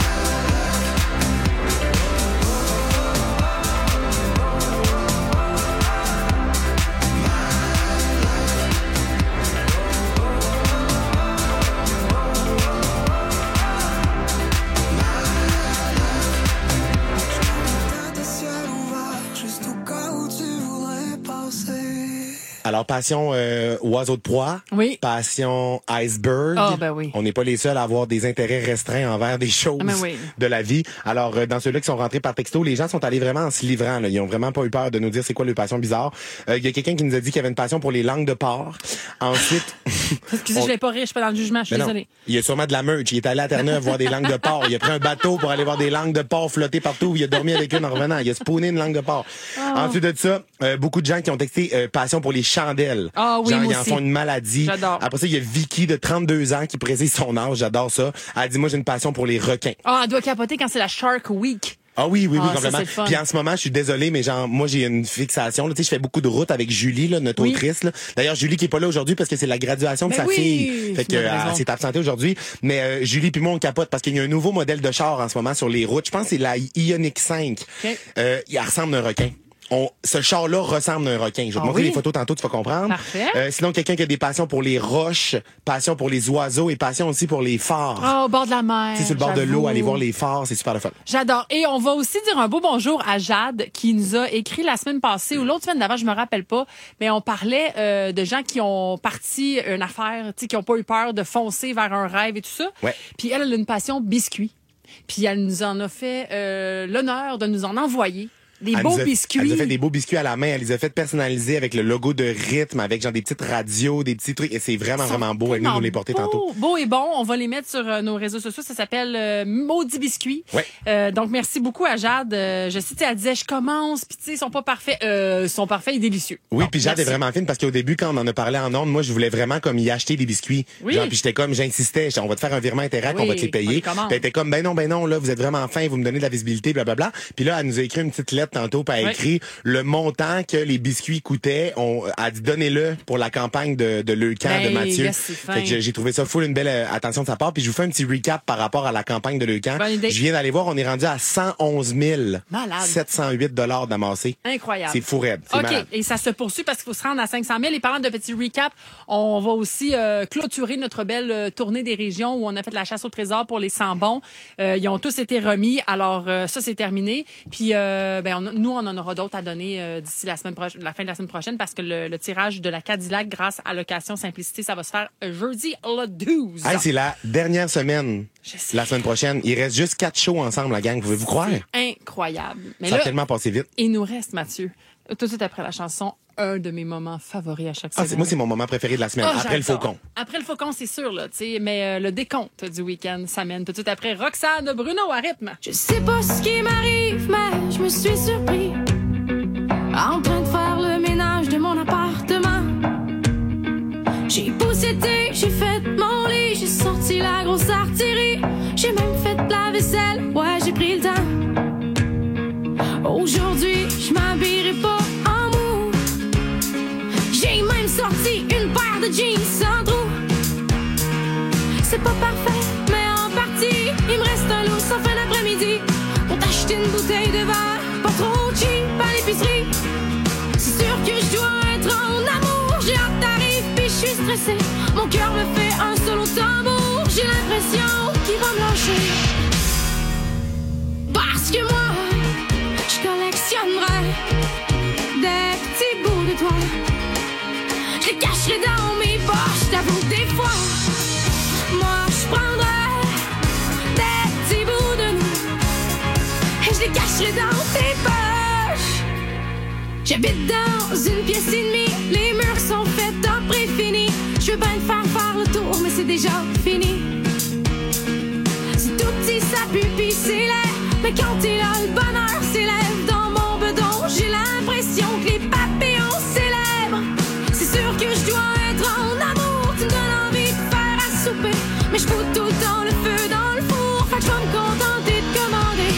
Tête au ciel ouvert, juste au cas où tu voudrais passer. Alors, passion euh, oiseau de proie. Oui. Passion iceberg. Ah, ben oui. On n'est pas les seuls à avoir des intérêts restreints envers des choses Ah, ben oui. de la vie. Alors, euh, dans ceux-là qui sont rentrés par texto, les gens sont allés vraiment en se livrant. Là. Ils ont vraiment pas eu peur de nous dire c'est quoi leur passion bizarre. Il euh, y a quelqu'un qui nous a dit qu'il avait une passion pour les langues de porc. Ensuite... Excusez, on- je vais pas rire, je suis pas dans le jugement, je suis Ben non. désolée. Il y a sûrement de la merch. Il est allé à Terre-Neuve voir des langues de porc. Il a pris un bateau pour aller voir des langues de porc flotter partout. Il a dormi avec une en revenant. Il a spawné une langue de porc. Oh. Ensuite de ça, euh, beaucoup de gens qui ont texté euh, passion pour les chandelles. Ah oui, Genre, moi ils en aussi. font une maladie. J'adore. Après ça, il y a Vicky de trente-deux ans qui précise son âge. J'adore ça. Elle dit, moi, j'ai une passion pour les requins. Ah, elle doit capoter quand c'est la Shark Week. Ah oui, oui, oui, Ah, ça, complètement. c'est le fun. Puis en ce moment, je suis désolé, mais genre, moi, j'ai une fixation. Tu sais, je fais beaucoup de routes avec Julie, là, notre Oui. autrice. Là. D'ailleurs, Julie qui est pas là aujourd'hui parce que c'est la graduation de Ben sa oui, fille. Fait c'est que une bonne elle raison. s'est absentée aujourd'hui. Mais euh, Julie puis moi, on capote parce qu'il y a un nouveau modèle de char en ce moment sur les routes. Je pense que c'est la Ioniq cinq. OK. Euh, il ressemble à un requin. On, ce char-là ressemble à un requin. Je vais te Ah montrer oui? les photos tantôt, tu vas comprendre. Parfait. Euh, sinon, quelqu'un qui a des passions pour les roches, passion pour les oiseaux et passion aussi pour les phares. Ah, au bord de la mer. Tu sais, sur le bord de j'avoue. l'eau, aller voir les phares, c'est super le fun. J'adore. Et on va aussi dire un beau bonjour à Jade qui nous a écrit la semaine passée ou l'autre semaine d'avant, je me rappelle pas, mais on parlait euh, de gens qui ont parti une affaire, tu sais, qui ont pas eu peur de foncer vers un rêve et tout ça. Ouais. Puis elle, elle a une passion biscuit. Puis elle nous en a fait euh, l'honneur de nous en envoyer. Des Elle beaux nous a- biscuits. Elle nous a fait des beaux biscuits à la main. Elle les a fait personnaliser avec le logo de rythme, avec genre des petites radios, des petits trucs. Et c'est vraiment, vraiment beau. Elle nous nous les porter beau, tantôt. Beau et bon. On va les mettre sur euh, nos réseaux sociaux. Ça s'appelle euh, Maudit Biscuit. Ouais. Euh, donc, merci beaucoup à Jade. Euh, je sais, tu sais, elle disait, je commence, puis tu sais, ils sont pas parfaits. Euh, ils sont parfaits et délicieux. Oui, Bon, puis Jade merci. est vraiment fine parce qu'au début, quand on en a parlé en ondes, moi, je voulais vraiment comme y acheter des biscuits. Oui. Genre, puis j'étais comme, j'insistais, j'étais, on va te faire un virement Interac, Oui, on va te les on payer. les Puis commande. elle était comme, ben non, ben non, là, vous êtes vraiment fin, vous me donnez de la visibilité, blablabla. Puis là, elle nous a écrit une petite lettre tantôt, puis elle a Oui. écrit le montant que les biscuits coûtaient. On a dit donnez-le pour la campagne de, de Leucan Ben, de Mathieu. yes, c'est fin. Fait que j'ai, j'ai trouvé ça full, une belle euh, attention de sa part. Puis je vous fais un petit recap par rapport à la campagne de Leucan. Bonne idée. Je viens d'aller voir, on est rendu à cent onze mille Malade. sept cent huit dollars d'amassés. Incroyable. C'est fou raide. C'est OK. malade. Et ça se poursuit parce qu'il faut se rendre à cinq cent mille. Et parlant de petit recap, on va aussi euh, clôturer notre belle euh, tournée des régions où on a fait la chasse au trésor pour les cent bons. Euh, ils ont tous été remis. Alors, euh, ça, c'est terminé. Puis, euh, ben, on, nous, on en aura d'autres à donner euh, d'ici la semaine prochaine, la fin de la semaine prochaine parce que le, le tirage de la Cadillac grâce à Location Simplicité, ça va se faire jeudi le douze. Hey, c'est la dernière semaine. La semaine prochaine. Il reste juste quatre shows ensemble, la gang. Pouvez-vous croire? Incroyable. Mais ça là, a tellement passé vite. il nous reste, Mathieu, tout de suite après la chanson, un de mes moments favoris à chaque Ah, semaine. c'est, moi, c'est mon moment préféré de la semaine. Ah, après le j'adore. faucon. Après le faucon, c'est sûr, là, tu sais, mais euh, le décompte du week-end s'amène tout de suite après Roxane Bruno à rythme. Je sais pas ce qui m'arrive, mais je me suis surpris en train de faire le ménage de mon appartement. J'ai poussé, j'ai fait mon lit, j'ai sorti la grosse artillerie, j'ai même fait la vaisselle, ouais, j'ai pris le temps. Aujourd'hui, je m'habillerai pas en mou. J'ai même sorti une paire de jeans sans trou. C'est pas parfait, mais en partie, il me reste un lousse en fin d'après-midi pour t'acheter une bouteille de verre, pas trop cheap à l'épicerie. C'est sûr que je dois être en amour. J'ai hâte d'arriver, puis je suis stressée. Mon cœur me fait un solo tambour. J'ai l'impression qu'il va me lâcher. Parce que moi, je collectionnerai des petits bouts de toi. Je les cacherai dans mes poches. T'avoue, des fois, moi, je prendrai des petits bouts de nous et je les cacherai dans tes poches. J'habite dans une pièce et demie, les murs sont faits à pré-fini. Je veux bien te faire faire le tour, mais c'est déjà fini. C'est tout petit, ça pue, pis c'est laid. Mais quand t'es là, le bonheur s'élève dans mon bedon. J'ai l'impression que les papillons célèbrent. C'est sûr que je dois être en amour. Tu me donnes envie de faire à souper, mais je fous tout le temps le feu dans le four. Fait que je vais me contenter de commander.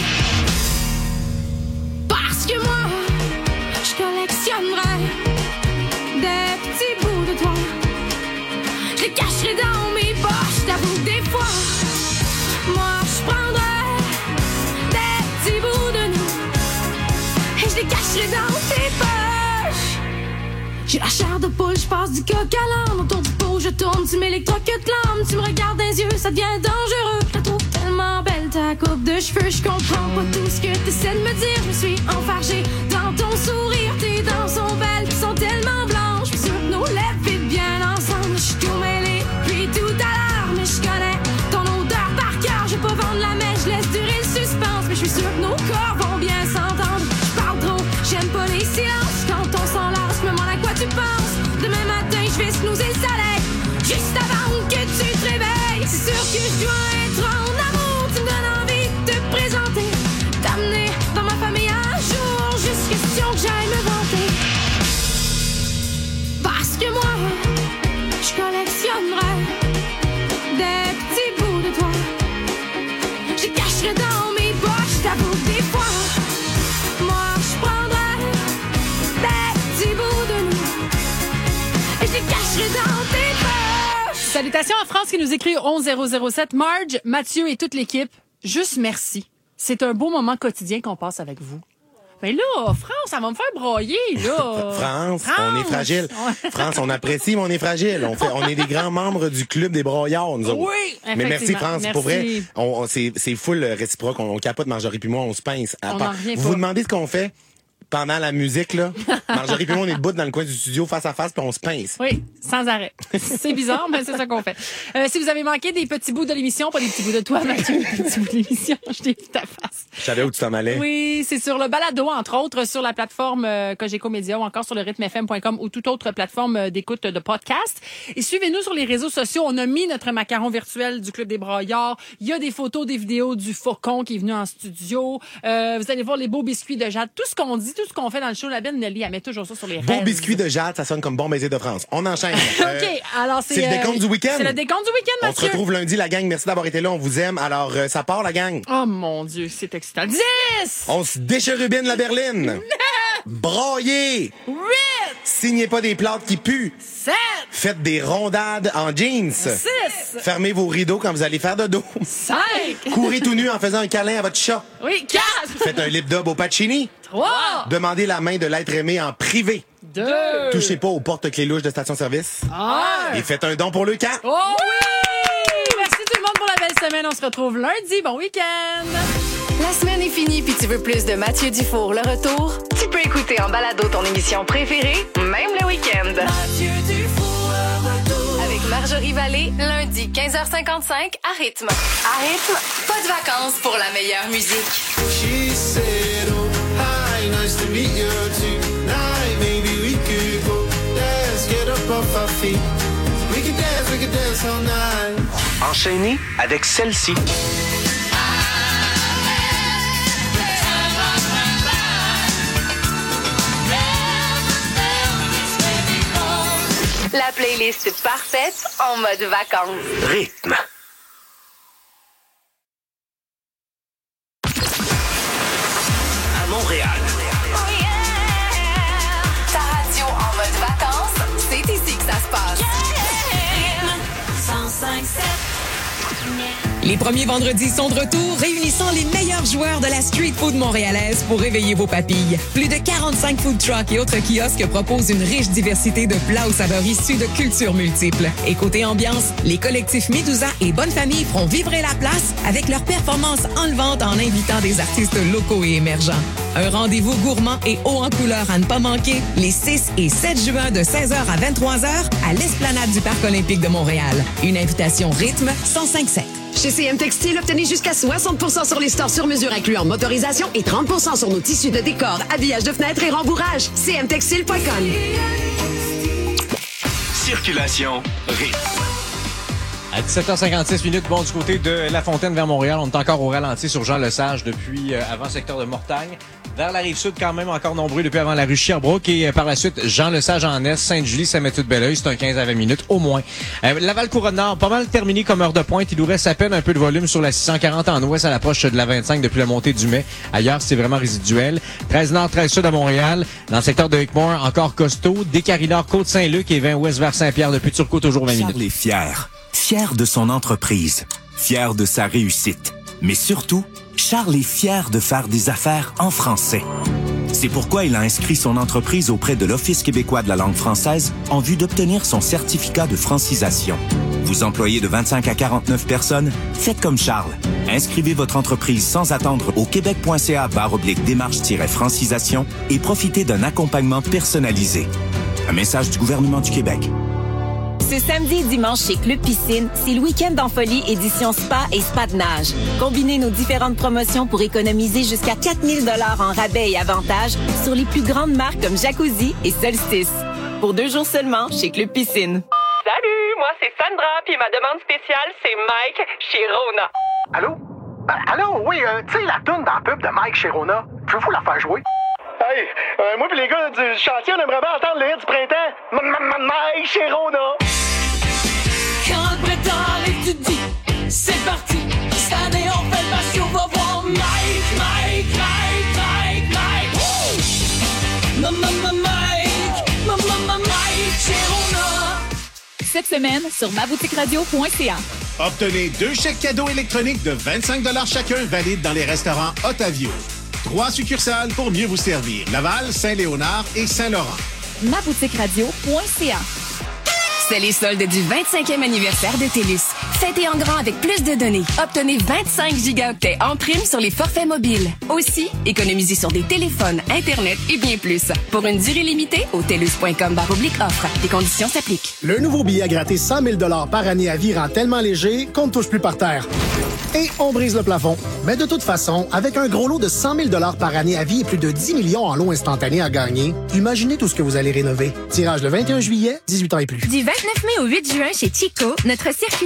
Parce que moi, je collectionnerai des petits bouts de toi. Je les cacherai dans mes poches. T'avoue que des fois, moi je prendrai des petits bouts de nous et je les cacherai dans tes poches. J'ai la chair de poule, je passe du coq à l'âne. Autour du pot, je tourne, tu m'électrocutes l'âme. Tu me regardes dans les yeux, ça devient dangereux. Je la trouve tellement belle, ta coupe de cheveux. Je comprends pas tout ce que t'essaies de me dire. Je me suis enfargée dans ton sourire. Tes dents sont belles, qui sont tellement blanches. Je suis sûre que nos lèvres fit bien ensemble. Je suis tout mêlée, puis tout à l'heure. Mais je connais ton odeur par cœur. Je vais pas vendre la mèche, je laisse durer le suspense. Mais je suis sûre que nos corps vont bien s'entendre. Je parle trop, j'aime pas les silences. Quand on s'en lâche, me demande à quoi tu penses. Demain matin, je vais snoozer le soleil juste avant que tu te réveilles. C'est sûr que je dois être en amour. Tu me donnes envie de te présenter, t'amener dans ma famille un jour. Juste question que j'aille me vanter. Parce que moi, je collectionnerai des petits bouts de toi. Je les cacherai dans mes poches. T'avoue que des fois, moi je prendrai des petits bouts de nous et je les cacherai dans tes poches. Salutations à France qui nous écrit onze zéro zéro sept. Marge, Mathieu et toute l'équipe, juste merci. C'est un beau moment quotidien qu'on passe avec vous. Mais là, France, ça va me faire broyer, là. France, France, on est fragile. Ouais. France, on apprécie, mais on est fragile. On fait, on est des grands membres du club des broyards, nous autres. Oui, mais merci effectivement. France, Merci. pour vrai, on, on- c'est, c'est full réciproque. On, on capote Marjorie puis moi, on se pince. À On part- en revient vous pas. vous demandez ce qu'on fait pendant la musique, là. Marjorie puis moi, on est debout dans le coin du studio face à face puis on se pince. Oui, sans arrêt. C'est bizarre, mais c'est ça qu'on fait. Euh, si vous avez manqué des petits bouts de l'émission, pas des petits bouts de toi, Mathieu, des petits bouts de l'émission, je t'ai vu ta face. Je savais où tu t'en allais. Oui, c'est sur le balado, entre autres, sur la plateforme euh, Cogeco Média ou encore sur le rythme f m point com ou toute autre plateforme euh, d'écoute de podcast. Et suivez-nous sur les réseaux sociaux. On a mis notre macaron virtuel du Club des Broyards. Il y a des photos, des vidéos du faucon qui est venu en studio. Euh, vous allez voir les beaux biscuits de Jade. Tout ce qu'on dit, tout tout ce qu'on fait dans le show, la belle Nelly, elle met toujours ça sur les Beau rêves. biscuit de Jade, ça sonne comme bon baiser de France. On enchaîne. OK, alors c'est... C'est le décompte euh, du week-end. C'est le décompte du week-end, On Mathieu. se retrouve lundi, la gang. Merci d'avoir été là. On vous aime. Alors, euh, ça part, la gang. Oh mon Dieu, c'est excitant. dix! On se déchérubine la berline. Braillez. huit! Signez pas des plâtres qui puent. sept! Faites des rondades en jeans. six! Fermez vos rideaux quand vous allez faire de dos. cinq! Courez tout nu en faisant un câlin à votre chat. Oui, quatre! Faites un lip dub au Pacini. trois! Demandez la main de l'être aimé en privé. deux! Touchez pas aux porte-clés louches de station-service. un! Et faites un don pour le camp. Oh oui! Merci tout le monde pour la belle semaine. On se retrouve lundi. Bon week-end! La semaine est finie puis tu veux plus de Mathieu Dufour, le retour? Tu peux écouter en balado ton émission préférée, même le week-end. Mathieu Dufour, le retour. Avec Marjorie Vallée, lundi quinze heures cinquante-cinq à Rythme. À Rythme, pas de vacances pour la meilleure musique. She said, oh, hi, nice to meet you tonight. Maybe we could go dance, get up off our feet. We could dance, we could dance all night. Enchaîné avec celle-ci. La playlist parfaite en mode vacances. Rythme. À Montréal. Oh yeah! Ta radio en mode vacances, c'est ici que ça se passe. Rythme cent cinq sept. Les premiers vendredis sont de retour, réunissant les meilleurs joueurs de la street food montréalaise pour réveiller vos papilles. Plus de quarante-cinq food trucks et autres kiosques proposent une riche diversité de plats aux saveurs issus de cultures multiples. Et côté ambiance, les collectifs Médusa et Bonne Famille feront vibrer la place avec leurs performances enlevantes en invitant des artistes locaux et émergents. Un rendez-vous gourmand et haut en couleur à ne pas manquer les six et sept juin de seize heures à vingt-trois heures à l'Esplanade du Parc olympique de Montréal. Une invitation Rythme cent cinq sept. Chez C M Textile, obtenez jusqu'à soixante pour cent sur les stores sur mesure incluant motorisation et trente pour cent sur nos tissus de décor, habillage de fenêtres et rembourrage. c m textile point com. Circulation rythme. À dix-sept heures cinquante-six minutes, bon, du côté de La Fontaine vers Montréal, on est encore au ralenti sur Jean-Lesage depuis euh, avant le secteur de Mortagne. Vers la Rive-Sud, quand même, encore nombreux depuis avant la rue Sherbrooke. Et euh, par la suite, Jean-Lesage en Est, Sainte-Julie, Saint-Mathieu-de-Belleuil. C'est un quinze à vingt minutes au moins. Euh, Laval-Couronne-Nord, pas mal terminé comme heure de pointe. Il nous reste à peine un peu de volume sur la six cent quarante en Ouest à l'approche de la vingt-cinq depuis la montée du Mai. Ailleurs, c'est vraiment résiduel. treize Nord, treize Sud à Montréal. Dans le secteur de Hickmore, encore costaud. Descaries-Nord, Côte-Saint-Luc et vingt Ouest vers Saint-Pierre depuis Turcot, toujours vingt minutes. Charles est fier. Fier de son entreprise. Fier de sa réussite. Mais surtout, Charles est fier de faire des affaires en français. C'est pourquoi il a inscrit son entreprise auprès de l'Office québécois de la langue française en vue d'obtenir son certificat de francisation. Vous employez de vingt-cinq à quarante-neuf personnes? Faites comme Charles. Inscrivez votre entreprise sans attendre au québec.ca barre oblique démarche-francisation et profitez d'un accompagnement personnalisé. Un message du gouvernement du Québec. Ce samedi et dimanche chez Club Piscine, c'est le week-end en folie édition spa et spa de nage. Combinez nos différentes promotions pour économiser jusqu'à quatre mille dollars en rabais et avantages sur les plus grandes marques comme Jacuzzi et Solstice. Pour deux jours seulement chez Club Piscine. Salut, moi c'est Sandra, puis ma demande spéciale c'est Mike chez Rona. Allô? Euh, allô, oui, euh, tu sais la toune dans le pub de Mike chez Rona. Pouvez-vous la faire jouer? Hey, euh, moi pis les gars du chantier, on aimerait bien entendre le hit du printemps. Mike chez Rona. Quand le printemps arrive, tu te dis, c'est parti. Cette année, on fait le match, on va voir Mike, Mike, Mike, Mike, Mike. Maman, Mike, maman, Mike, chez Rona. Cette semaine, sur ma boutique radio point c a. Obtenez deux chèques cadeaux électroniques de vingt-cinq dollars chacun valides dans les restaurants Otavio. Trois succursales pour mieux vous servir. Laval, Saint-Léonard et Saint-Laurent. ma boutique radio point c a. C'est les soldes du vingt-cinquième anniversaire de TELUS. Fêtez en grand avec plus de données. Obtenez vingt-cinq gigaoctets en prime sur les forfaits mobiles. Aussi, économisez sur des téléphones, Internet et bien plus. Pour une durée limitée, au telus point com barre oblique offre. Des conditions s'appliquent. Le nouveau billet gratis cent mille dollars par année à vie rend tellement léger qu'on ne touche plus par terre. Et on brise le plafond. Mais de toute façon, avec un gros lot de cent mille dollars par année à vie et plus de dix millions en lots instantanés à gagner, imaginez tout ce que vous allez rénover. Tirage le vingt et un juillet, dix-huit ans et plus. Du vingt-neuf mai au huit juin chez Chico, notre circulaire déborde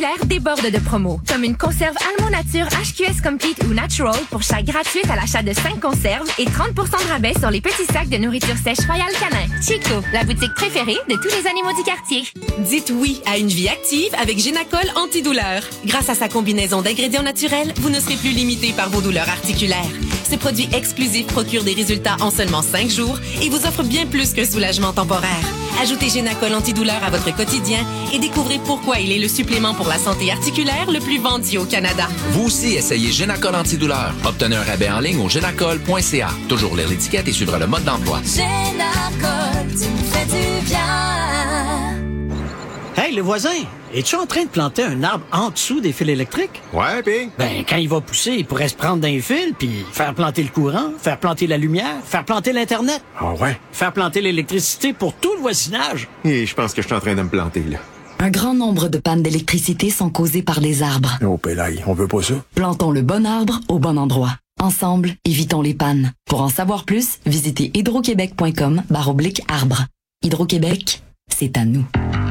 déborde de promos, comme une conserve Almo Nature H Q S Complete ou Natural pour chaque gratuite à l'achat de cinq conserves et trente pour cent de rabais sur les petits sacs de nourriture sèche Royal Canin. Chico, la boutique préférée de tous les animaux du quartier. Dites oui à une vie active avec Génacol Antidouleur. Grâce à sa combinaison d'ingrédients naturels, vous ne serez plus limité par vos douleurs articulaires. Ce produit exclusif procure des résultats en seulement cinq jours et vous offre bien plus qu'un soulagement temporaire. Ajoutez Génacol Antidouleur à votre quotidien et découvrez pourquoi il est le supplément pour la santé articulaire le plus vendu au Canada. Vous aussi, essayez Génacol Antidouleur. Obtenez un rabais en ligne au génacol point c a. Toujours lire l'étiquette et suivre le mode d'emploi. Génacol, tu me fais du bien. Hey, le voisin, es-tu en train de planter un arbre en dessous des fils électriques? Ouais, pis? Ben, quand il va pousser, il pourrait se prendre d'un fil, puis faire planter le courant, faire planter la lumière, faire planter l'Internet. Ah ouais? Faire planter l'électricité pour tout le voisinage. Et je pense que je suis en train de me planter, là. Un grand nombre de pannes d'électricité sont causées par les arbres. Oh, pélaille, on veut pas ça. Plantons le bon arbre au bon endroit. Ensemble, évitons les pannes. Pour en savoir plus, visitez hydroquebec.com barre oblique arbre. Hydro-Québec, c'est à nous.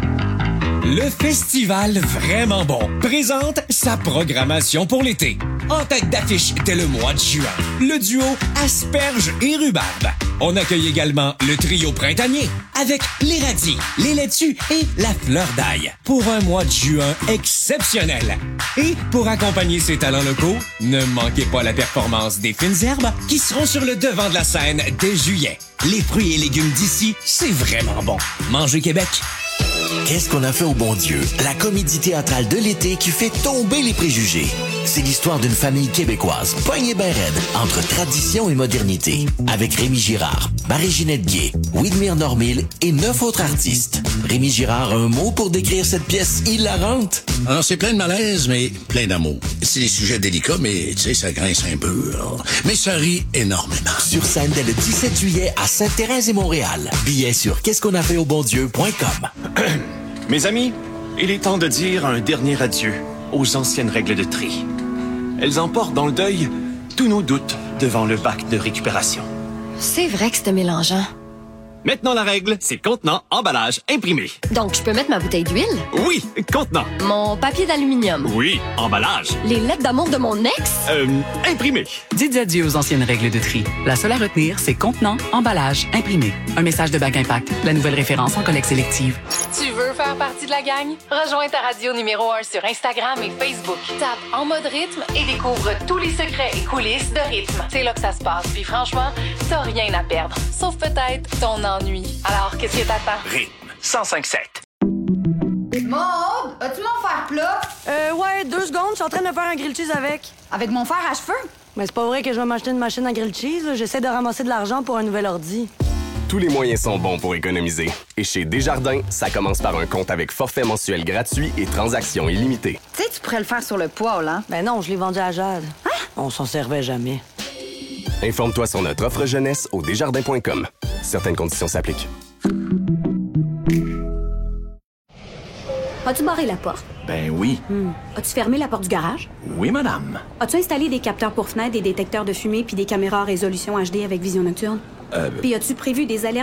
Le festival Vraiment Bon présente sa programmation pour l'été. En tête d'affiche dès le mois de juin, le duo Asperges et Rhubarbe. On accueille également le trio printanier avec les radis, les laitues et la fleur d'ail pour un mois de juin exceptionnel. Et pour accompagner ces talents locaux, ne manquez pas la performance des fines herbes qui seront sur le devant de la scène dès juillet. Les fruits et légumes d'ici, c'est vraiment bon. Mangez Québec. Qu'est-ce qu'on a fait au bon Dieu? La comédie théâtrale de l'été qui fait tomber les préjugés. C'est l'histoire d'une famille québécoise, poignée ben raide, entre tradition et modernité. Avec Rémi Girard, Marie-Ginette Gué, Widmir Normil et neuf autres artistes. Rémi Girard a un mot pour décrire cette pièce hilarante? Alors, c'est plein de malaise, mais plein d'amour. C'est des sujets délicats, mais tu sais, ça grince un peu. Alors. Mais ça rit énormément. Sur scène dès le dix-sept juillet à Sainte-Thérèse et Montréal. Billets sur qu'est-ce qu'on a fait au bon Dieu point com. Mes amis, il est temps de dire un dernier adieu aux anciennes règles de tri. Elles emportent dans le deuil tous nos doutes devant le bac de récupération. C'est vrai que c'était mélangeant. Maintenant, la règle, c'est contenant, emballage, imprimé. Donc, je peux mettre ma bouteille d'huile? Oui, contenant. Mon papier d'aluminium? Oui, emballage. Les lettres d'amour de mon ex? Euh, imprimé. Dites adieu aux anciennes règles de tri. La seule à retenir, c'est contenant, emballage, imprimé. Un message de Bac Impact, la nouvelle référence en collecte sélective. Tu veux faire partie de la gang? Rejoins ta radio numéro un sur Instagram et Facebook. Tape En Mode Rythme et découvre tous les secrets et coulisses de rythme. C'est là que ça se passe. Puis franchement, t'as rien à perdre. Sauf peut-être ton ennui. Alors, qu'est-ce que t'attends? Rythme cent cinq sept. Maud, as-tu mon fer plat? Euh, ouais, deux secondes, je suis en train de faire un grilled cheese avec. Avec mon fer à cheveux? Mais c'est pas vrai que je vais m'acheter une machine à grilled cheese, là. J'essaie de ramasser de l'argent pour un nouvel ordi. Tous les moyens sont bons pour économiser. Et chez Desjardins, ça commence par un compte avec forfait mensuel gratuit et transactions illimitées. Tu sais, tu pourrais le faire sur le poêle, hein? Ben non, je l'ai vendu à Jade. Hein? On s'en servait jamais. Informe-toi sur notre offre jeunesse au desjardins point com. Certaines conditions s'appliquent. As-tu barré la porte? Ben oui. Hmm. As-tu fermé la porte du garage? Oui, madame. As-tu installé des capteurs pour fenêtres, des détecteurs de fumée puis des caméras à résolution H D avec vision nocturne? Euh... Puis as-tu prévu des alertes